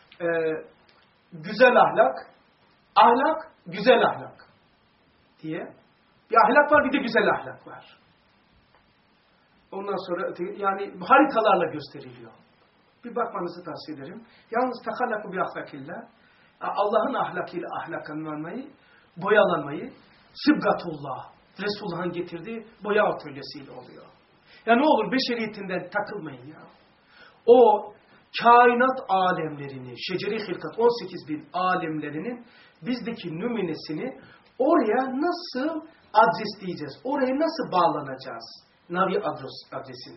Güzel ahlak, güzel ahlak diye. Bir ahlak var, bir de güzel ahlak var. Ondan sonra yani haritalarla gösteriliyor. Bir bakmanızı tavsiye ederim. Yalnız takallaku bi ahlakillah, Allah'ın ahlakıyla ahlaklanmayı, boyalanmayı, sıbgatullah, Resulullah'ın getirdiği boya atölyesiyle oluyor. Ya ne olur beşeriyetinden takılmayın ya. O kainat alemlerini, şeceri hilkat 18.000 alemlerinin bizdeki nümunesini oraya nasıl adresleyeceğiz? Oraya nasıl bağlanacağız? Navi adresini.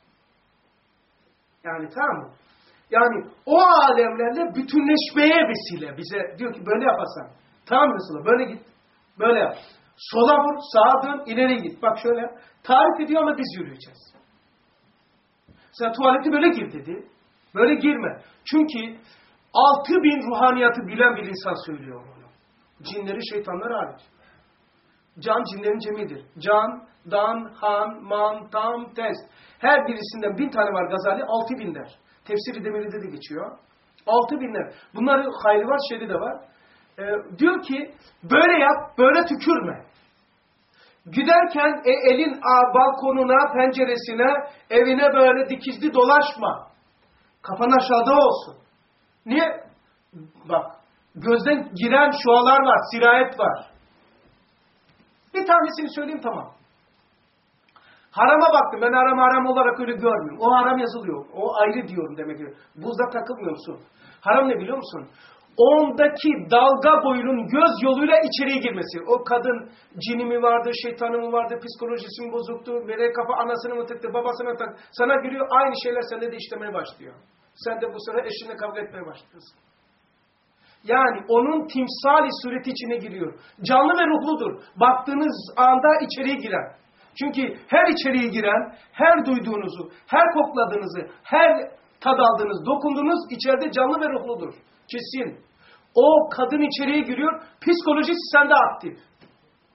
Yani tamam mı? Yani o alemlerle bütünleşmeye vesile bize diyor ki böyle yaparsan. Tamam mı? Böyle git. Böyle yap. Sola vur, sağa dön, ileri git. Bak şöyle. Tarif ediyor ama biz yürüyeceğiz. Sen tuvalete böyle gir dedi. Böyle girme. Çünkü 6.000 ruhaniyatı bilen bir insan söylüyor onu. Cinleri, şeytanlar hariç. Can cinlerin cemidir. Can, dan, han, man, tam, test. Her birisinden 1000 tane var Gazali, 6.000 der. Tefsiri Demiri'de de geçiyor. 6.000 der. Bunların hayli var, şeyde de var. Diyor ki, böyle yap, böyle tükürme. Giderken elin balkonuna, penceresine, evine böyle dikizli dolaşma. Kafan aşağıda olsun. Niye? Bak, gözden giren şualar var, sirayet var. Bir tanesini söyleyeyim tamam. Harama baktım. Ben haram olarak öyle görmüyorum. O haram yazılıyor. O ayrı diyorum demek ki. Buzda takılmıyor musun? Haram ne biliyor musun? Ondaki dalga boyunun göz yoluyla içeriye girmesi. O kadın cini mi vardı, şeytanı mı vardı, psikolojisi mi bozuktu, melek kafa anasını mı tıktı, babasını tak. Sana giriyor, aynı şeyler sende de işlemeye başlıyor. Sen de bu sefer eşinle kavga etmeye başlıyorsun. Yani onun timsali sureti içine giriyor. Canlı ve ruhludur. Baktığınız anda içeriye giren. Çünkü her içeriye giren, her duyduğunuzu, her kokladığınızı, her tad aldığınız, dokunduğunuz içeride canlı ve ruhludur. Kesin. O kadın içeriye giriyor, psikolojisi sende aktif.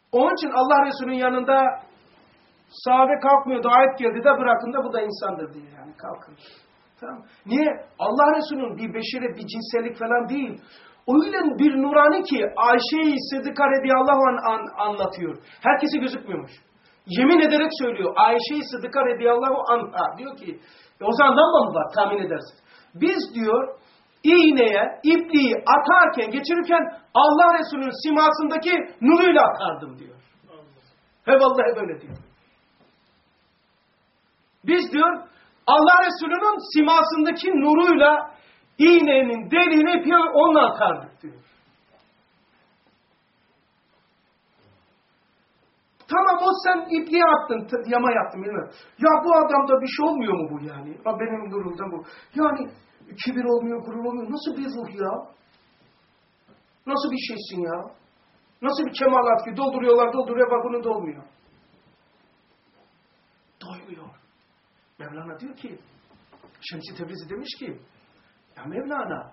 Onun için Allah Resulü'nün yanında sahabe kalkmıyordu. Ayet geldi de bırakın da bu da insandır diye yani kalkın. Tamam. Niye? Allah Resulü'nün bir beşere, bir cinsellik falan değil. Öyle bir nurani ki Ayşe-i Sıddıka radıyallahu anh anlatıyor. Herkese gözükmüyormuş. Yemin ederek söylüyor. Ayşe-i Sıddıka radıyallahu anha diyor ki o zamandan mı var tahmin edersin. Biz diyor iğneye, ipliği atarken, geçirirken Allah Resulü'nün simasındaki nuruyla atardım diyor. He vallahi böyle diyor. Biz diyor Allah Resulü'nün simasındaki nuruyla iğnenin deliğini ipi onunla atardık diyor. Tamam o sen ipliğe attın, yama yaptın bilmem. Ya bu adamda bir şey olmuyor mu bu yani? Benim nurumda bu. Yani kibir olmuyor, gurur olmuyor. Nasıl bir ruh ya? Nasıl bir şeysin ya? Nasıl bir kemalat ki? Dolduruyor bak bunun dolmuyor. Doymuyor. Mevlana diyor ki, Şems-i Tebrizi demiş ki, ya Mevlana,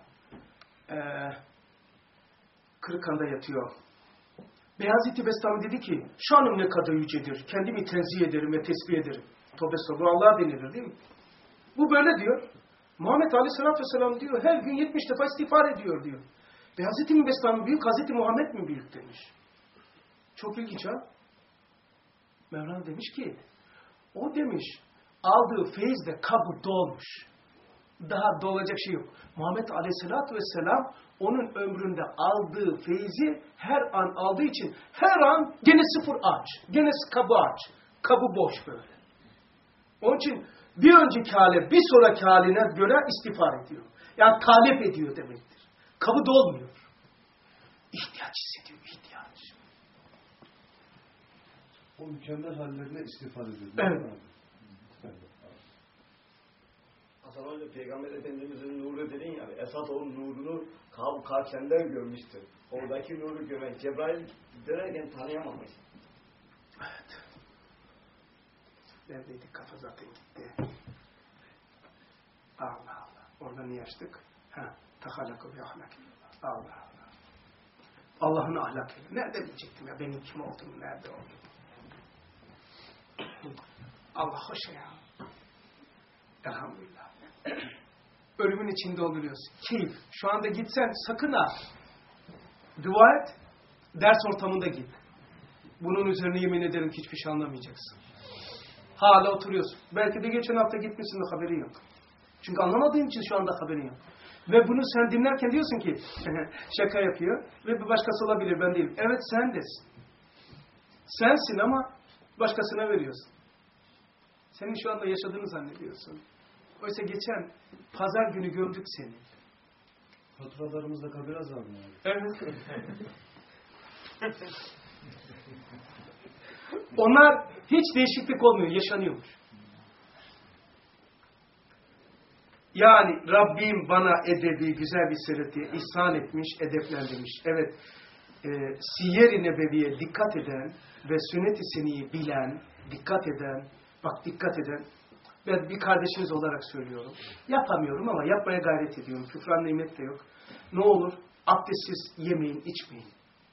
Kırıkhan'da yatıyor. Beyazıt-i Bestami dedi ki, şanım ne kadar yücedir, kendimi tenzih ederim ve tesbih ederim. Tövbe estağfurullah, Allah'a denilir değil mi? Bu böyle diyor. Muhammed Aleyhisselatü Vesselam diyor, her gün 70 defa istiğfar ediyor diyor. Beyazıt-i Bestami büyük, Hazreti Muhammed mi büyük demiş. Çok ilginç ha. Mevlana demiş ki, o demiş, aldığı feyizle kabı dolmuş. Daha dolacak şey yok. Muhammed Aleyhisselatü Vesselam onun ömründe aldığı feyzi her an aldığı için her an gene sıfır aç. Gene kabı aç. Kabı boş böyle. Onun için bir önceki hale bir sonraki haline göre istiğfar ediyor. Yani talep ediyor demektir. Kabı dolmuyor. İhtiyaç hissediyor. İhtiyaç. O mükemmel hallerine istiğfar ediyor. Evet. Hasan Hoca Peygamber Efendimiz'in nuru dedin ya, esas o nurunu Kavkâken'den görmüştür. Oradaki nuru görmek. Cebrail dönerken tanıyamamış. Evet. Neredeydi? Kafa zaten gitti. Allah Allah. Orada niye açtık? Tehallâkû bi ahlâkillah. Allah Allah. Allah'ın ahlakıyla. Nerede bilecektim ya? Benim kim olduğumu nerede oldum? Allah hoş ya. Elhamdülillah. Ölümün içinde oluyoruz. Keyif. Şu anda gitsen sakın ha. Dua et. Ders ortamında git. Bunun üzerine yemin ederim ki hiçbir şey anlamayacaksın. Hala oturuyorsun. Belki de geçen hafta gitmişsin de haberin yok. Çünkü anlamadığın için şu anda haberin yok. Ve bunu sen dinlerken diyorsun ki şaka yapıyor ve bir başkası olabilir ben değilim. Evet sendesin. Sensin ama başkasına veriyorsun. Senin şu anda yaşadığını zannediyorsun. Oysa geçen pazar günü gömdük seni. Faturalarımızda kabir azaldı yani. Evet. Onlar hiç değişiklik olmuyor, yaşanıyormuş. Yani Rabbim bana edebi, güzel bir sereti ihsan etmiş, edeplendirmiş. Evet, siyer-i nebeviye dikkat eden ve sünnet-i seniyi bilen, dikkat eden, dikkat eden, ben bir kardeşiniz olarak söylüyorum. Yapamıyorum ama yapmaya gayret ediyorum. Küfran nimet de yok. Ne olur abdestsiz yemeyin, içmeyin.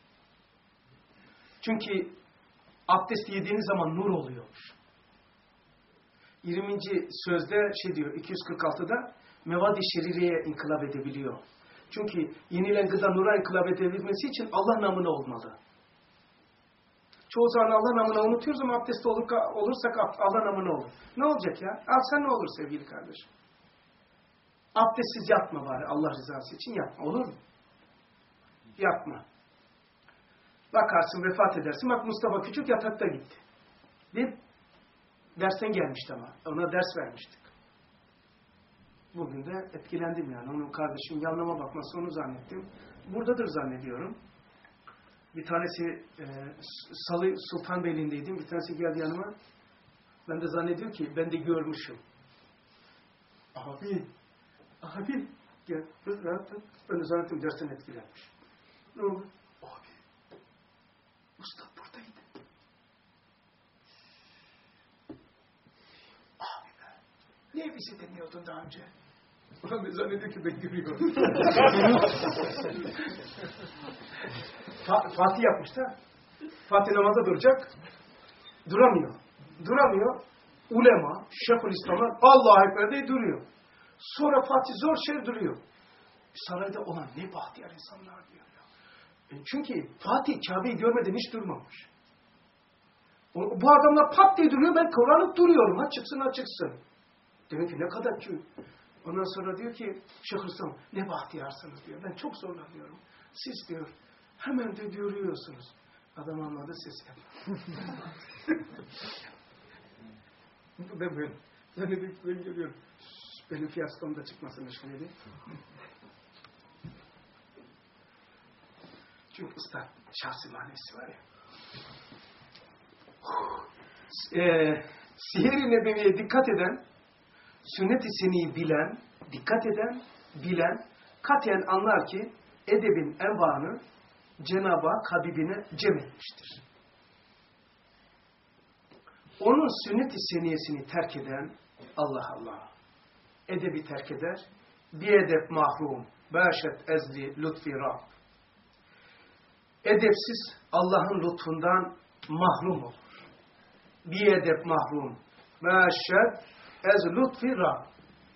Çünkü abdest yediğiniz zaman nur oluyormuş. 20. sözde diyor 246'da mevad-i şerireye inkılap edebiliyor. Çünkü yenilen gıda nura inkılap edebilmesi için Allah namına olmalı. Çoğu zaman Allah namına unutuyoruz ama abdest olursak Allah namına olur. Ne olacak ya? Sen ne olur sevgili kardeşim? Abdestsiz yatma bari Allah rızası için yapma. Olur mu? Yapma. Bakarsın vefat edersin. Bak Mustafa Küçük yatakta gitti. Bir dersten gelmişti ama. Ona ders vermiştik. Bugün de etkilendim yani. Onun kardeşim yanıma bakması onu zannettim. Buradadır zannediyorum. Bir tanesi Salı Sultanbeyli'ndeydim. Bir tanesi geldi yanıma. Ben de zannediyor ki ben de görmüşüm. Abi gel. Ben de zannettim dersten etkilenmiş. Ne oldu? Abi usta buradaydı. Abi be. Niye bizi demiyordun daha önce? Ulan zannediyor ki ben görüyorum. Fatih yapmış da. Fatih namaza duracak. Duramıyor. Duramıyor. Ulema, Şeyhülislamlar Allahu Ekber diye duruyor. Sonra Fatih zor şey duruyor. Sarayda olan ne bahtiyar insanlar diyor ya. Çünkü Fatih Kabe'yi görmeden hiç durmamış. Bu adamlar pat diye duruyor, ben kıvranıp duruyorum. Ha çıksın. Demek ki ne kadar ki. Ondan sonra diyor ki Şeyhülislam ne bahtiyarsınız diyor. Ben çok zorlanıyorum. Siz diyor hemen de duruyorsunuz. Adam anladı, ses yapma. Bu da böyle. Ben görüyorum. Benim fiyaskomda çıkmasını düşünüyorum. Çünkü usta şahsi manevisi var ya. Siyer-i Nebevi'ye dikkat eden, sünnet-i seniyi bilen, dikkat eden, bilen, katiyen anlar ki edebin envanı Cenab-ı Hak Habibine cem etmiştir. Onun sünnet-i seniyesini terk eden, Allah, edebi terk eder, bir edep mahrum, bâşet ezli lütfi Rab. Edepsiz Allah'ın lütfundan mahrum olur. Bir edep mahrum, bâşet ez lütfi Rab.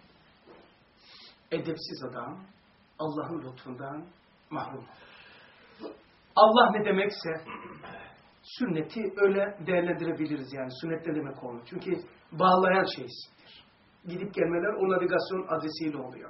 Edepsiz adam Allah'ın lütfundan mahrum olur. Allah ne demekse sünneti öyle değerlendirebiliriz yani. Sünnet ne demek olur? Çünkü bağlayan şeydir. Gidip gelmeler o navigasyon adresiyle oluyor.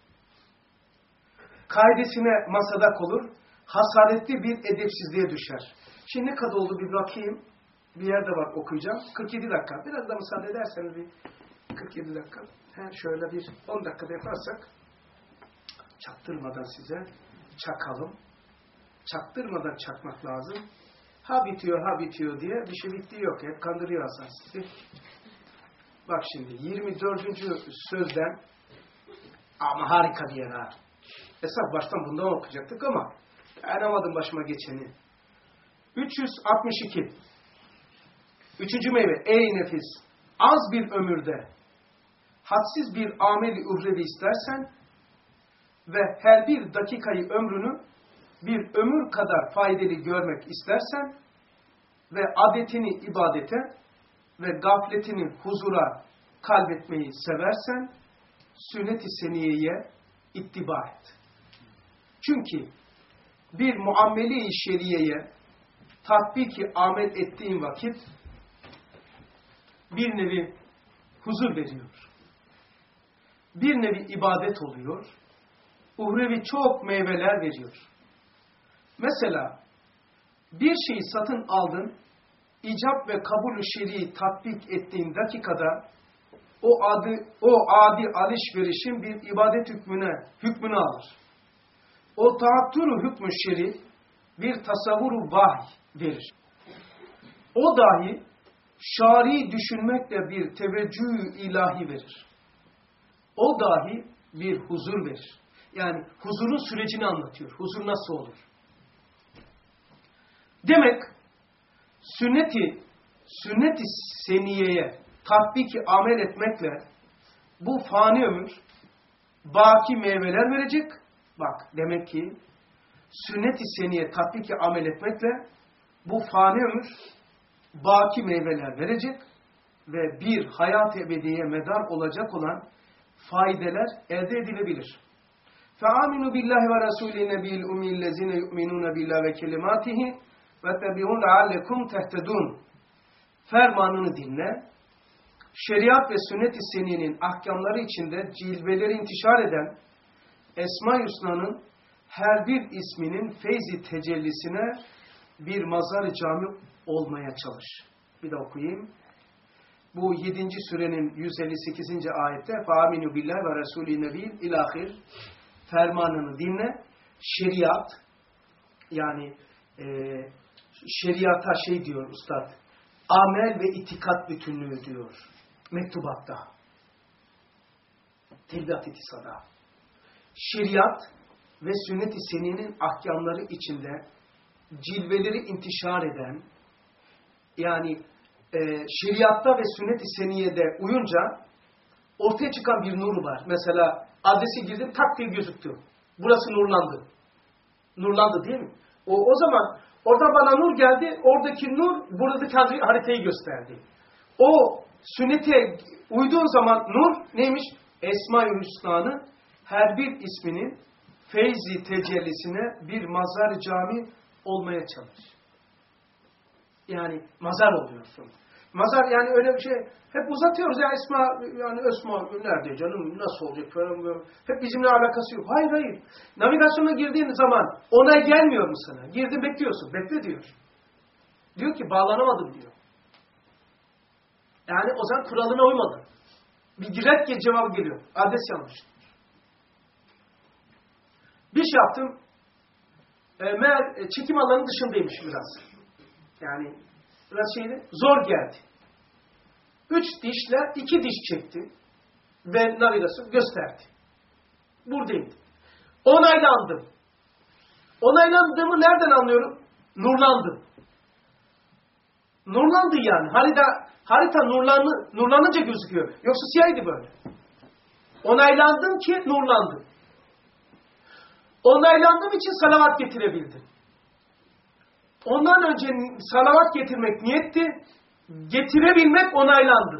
Kaidesine masadak olur, hasaretli bir edepsizliğe düşer. Şimdi ne kadar oldu bir bakayım. Bir yerde var okuyacağım. 47 dakika. Biraz da müsaade ederseniz bir 47 dakika. Şöyle bir 10 dakikada yaparsak çaktırmadan size çakalım. Çaktırmadan çakmak lazım. Ha bitiyor diye bir şey bittiği yok. Hep kandırıyor Hasan sizi. Bak şimdi 24. sözden ama harika bir yer ha. Esas baştan bundan okuyacaktık ama aramadım başıma geçeni. 362. Üçüncü meyve. Ey nefis! Az bir ömürde hadsiz bir ameli uhrevi istersen ve her bir dakikayı ömrünü bir ömür kadar faydalı görmek istersen ve adetini ibadete ve gafletini huzura kalbetmeyi seversen sünnet-i seniyeye ittiba et. Çünkü bir muamele-i şeriyeye tatbiki amel ettiğin vakit bir nevi huzur veriyor. Bir nevi ibadet oluyor. Uhrevi çok meyveler veriyor. Mesela bir şeyi satın aldın, icap ve kabul-ü şer'i tatbik ettiğin dakikada o adi alışverişin bir ibadet hükmünü alır. O taatturu hükmü şer'i bir tasavvuru vahiy verir. O dahi şari düşünmekle bir teveccüh ilahi verir. O dahi bir huzur verir. Yani huzurun sürecini anlatıyor. Huzur nasıl olur? Demek sünnet-i seniyeye tatbiki amel etmekle bu fani ömür baki meyveler verecek. Bak demek ki sünnet-i seniye tatbiki amel etmekle bu fani ömür baki meyveler verecek ve bir hayat ebediye medar olacak olan faydeler elde edilebilir. فَآمِنُوا بِاللّٰهِ وَرَسُولِهِ نَبِيِّ الْاُمِّيِّ الَّذِينَ يُؤْمِنُونَ بِاللّٰهِ وَكَلِمَاتِهِ وَتَّبِعُونَ لَعَلَّكُمْ تَهْتَدُونَ. Fermanını dinle, şeriat ve sünnet-i seniyenin ahkamları içinde cilveleri intişar eden Esma-i Hüsna'nın her bir isminin feyzi tecellisine bir mazar-ı cami olmaya çalış. Bir de okuyayım. Bu 7. sürenin 158. ayette فَآمِنُوا بِاللّٰهِ وَرَسُولِهِ نَبِيِّ ilahir fermanını dinle. Şeriat yani şeriata şey diyor ustad, amel ve itikat bütünlüğü diyor mektubatta. Telbiat itisada. Şeriat ve sünnet-i seniyenin ahkamları içinde cilveleri intişar eden yani şeriatta ve sünnet-i seniyede uyunca ortaya çıkan bir nuru var. Mesela adresi girdim tak diye gözüktü. Burası nurlandı. Nurlandı değil mi? O zaman Oradan bana nur geldi. Oradaki nur buradaki haritayı gösterdi. O sünnete uyduğun zaman nur neymiş? Esma-i Hüsna'nın her bir isminin feyzi tecellisine bir mazhar-ı cami olmaya çalış. Yani mazhar oluyorsun. Mazhar yani öyle bir şey. Hep uzatıyoruz ya Esma, yani Esma nerede canım, nasıl olacak falan. Hep bizimle alakası yok. Hayır hayır. Navigasyona girdiğin zaman onay gelmiyor mu sana? Girdin bekliyorsun. Bekle diyor. Diyor ki bağlanamadım diyor. Yani o zaman kuralına uymadın. Bir direkt cevabı geliyor. Adres yanlış. Bir şey yaptım. Meğer çekim alanının dışındaymış biraz. Yani biraz şeydi. Zor geldi. 3 dişle 2 diş çekti. Ve navigasyon gösterdi. Buradayım. Onaylandım. Onaylandığımı nereden anlıyorum? Nurlandım. Nurlandı yani. Harita nurlanınca gözüküyor. Yoksa siyahıydı böyle. Onaylandım ki nurlandım. Onaylandığım için salavat getirebildim. Ondan önce salavat getirmek niyetti. Getirebilmek onaylandı.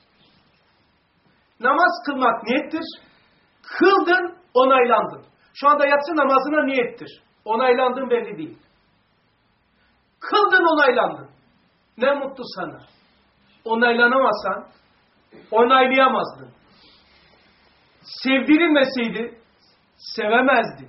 Namaz kılmak niyettir. Kıldın, onaylandın. Şu anda yatsı namazına niyettir. Onaylandın belli değil. Kıldın, onaylandın. Ne mutlu sana. Onaylanamazsan onaylayamazdın. Sevdirilmeseydi sevemezdin.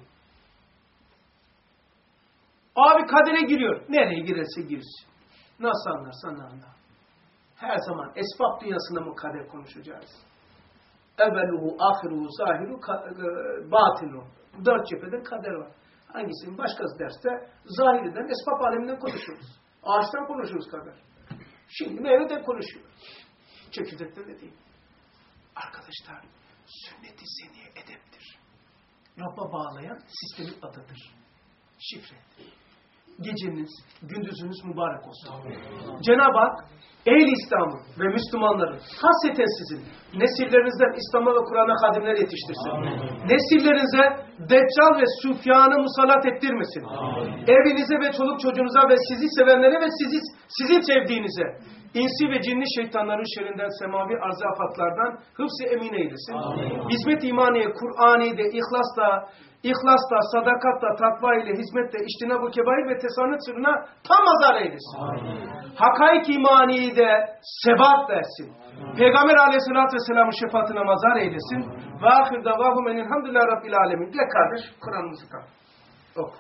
Abi kadere giriyor. Nereye girerse girsin. Nasıl anlarsan anla. Her zaman esbab dünyasında mı kader konuşacağız? Evveluhu, ahiruhu, zahiru, batinu. 4 cephede kader var. Hangisinin başkası derste zahirden, esbab aleminden konuşuyoruz. Ağaçtan konuşuyoruz kader. Şimdi meyveden konuşuyoruz. Çekirdekten de değil. Arkadaşlar, sünnet-i seniye edeptir. Rabba bağlayan sistemin adıdır. Şifredir. Geceniz, gündüzünüz mübarek olsun. Cenab-ı Hak, ehl-i İslam'ı ve Müslümanları hasreten sizin nesillerinizden İslam'a ve Kur'an'a hadimler yetiştirsin. Nesillerinize Deccal ve Süfyan'ı musallat ettirmesin. Evinize ve çoluk çocuğunuza ve sizi sevenlere ve sizin sevdiğinize İnsi ve cinli şeytanların şerrinden, semavi arz-ı afatlardan hıfz-ı emin eylesin. Hizmet imaniye, Kur'an'ı de İhlasla, sadakatla, takva ile, hizmetle, içtinab-ı kebair ve tesanüt sırrına tam azar eylesin. Hakaik imaniyi de sebat versin. Peygamber aleyhissalatü vesselam'ın şefaatine mazhar eylesin. Ve ahir davahum enilhamdülillah rabbil alemin. Dile kardeş, Kur'an'ımızı tak. Oku.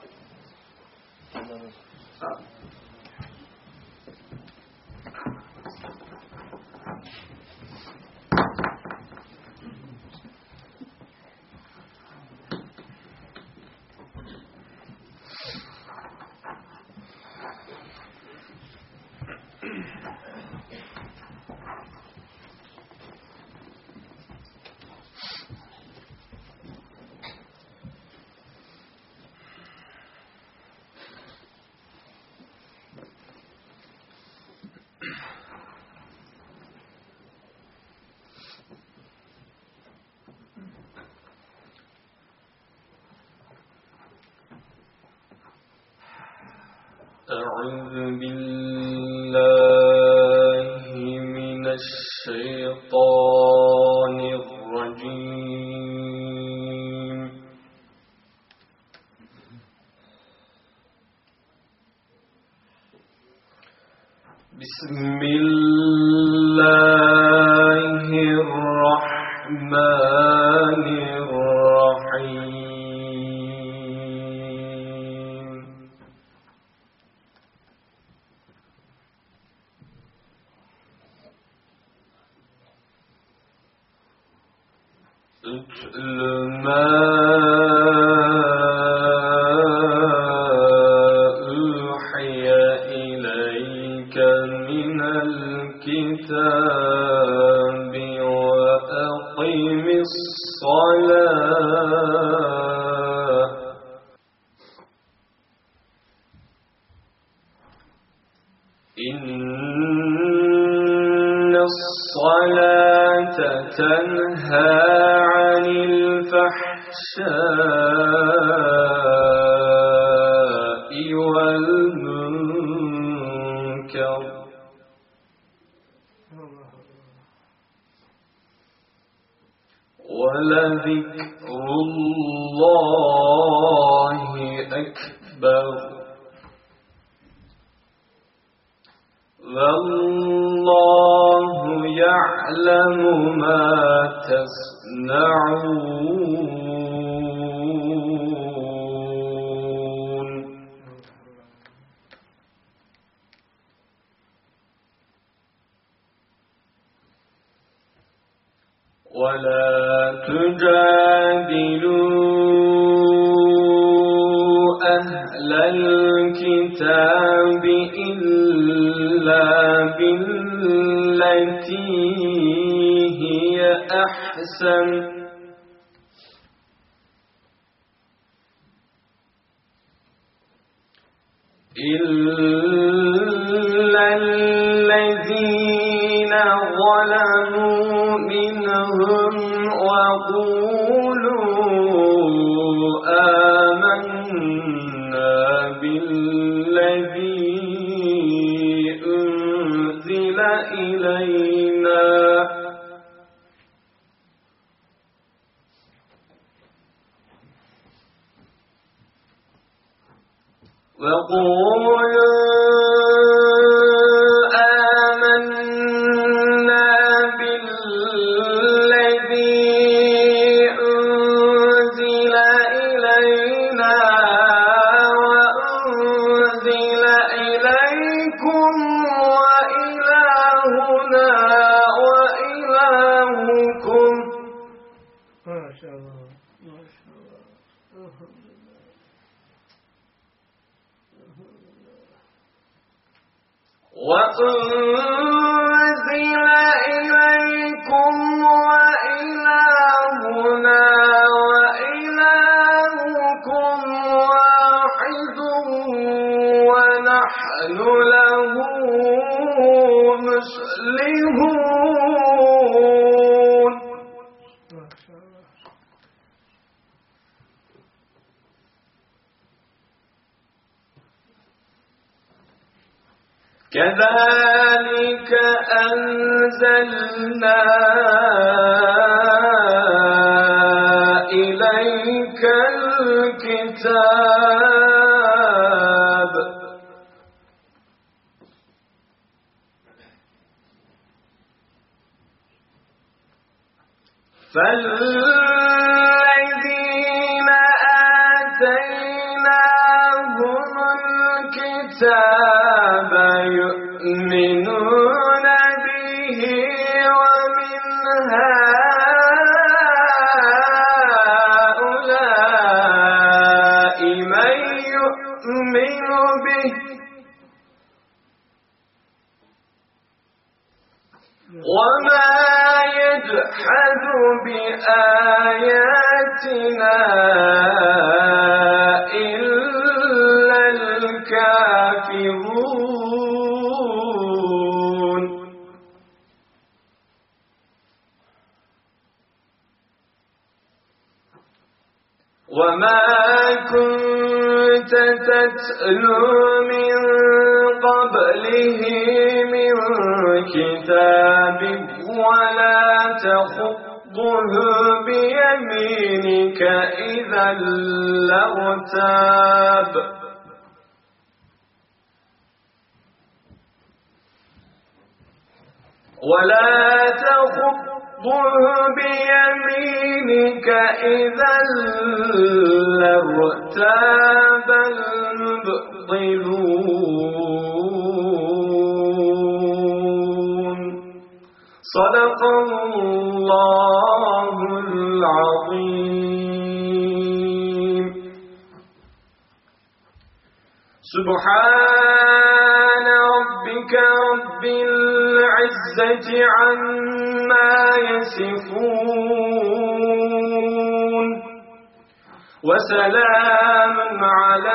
أعوذ بالله من الشيطان الرجيم بسم الله الرحمن الرحيم اتل ما أوحي إليك من الكتاب وأقم الصلاة إن الصلاة تنهى عن الفحشاء والمنكر ولذكر الله أكبر والله يعلم ما تصنعون. ولا تجادلوا أهل الكتاب إلا بالتي هي أحسن إلا الذين ظلموا منهم وقولوا آمنا بالذي أنزل إلينا وأنزل إليكم وإلهنا وإلهكم. ما شاء الله ما شاء الله. وأنزل إليكم وإلهنا وإلهكم واحد ونحن له مسلمون. ما شاء الله. كذلك أنزلنا إليك الكتاب فالذين آتيناهم الكتاب يؤمنون به ومن هؤلاء من يؤمن به وما يجحد بآياتنا إلا الكافرون. وما كنت تتلو من قبله من كتاب ولا تخطه بيمينك إذا لارتاب بيمينك إذا لارتاب المبطلون. صدق الله العظيم. سبحان ربك رب العزة عما يصفون وسلام على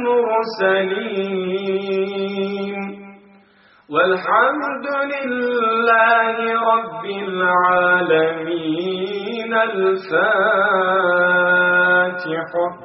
المرسلين والحمد لله رب العالمين. الفاتحة.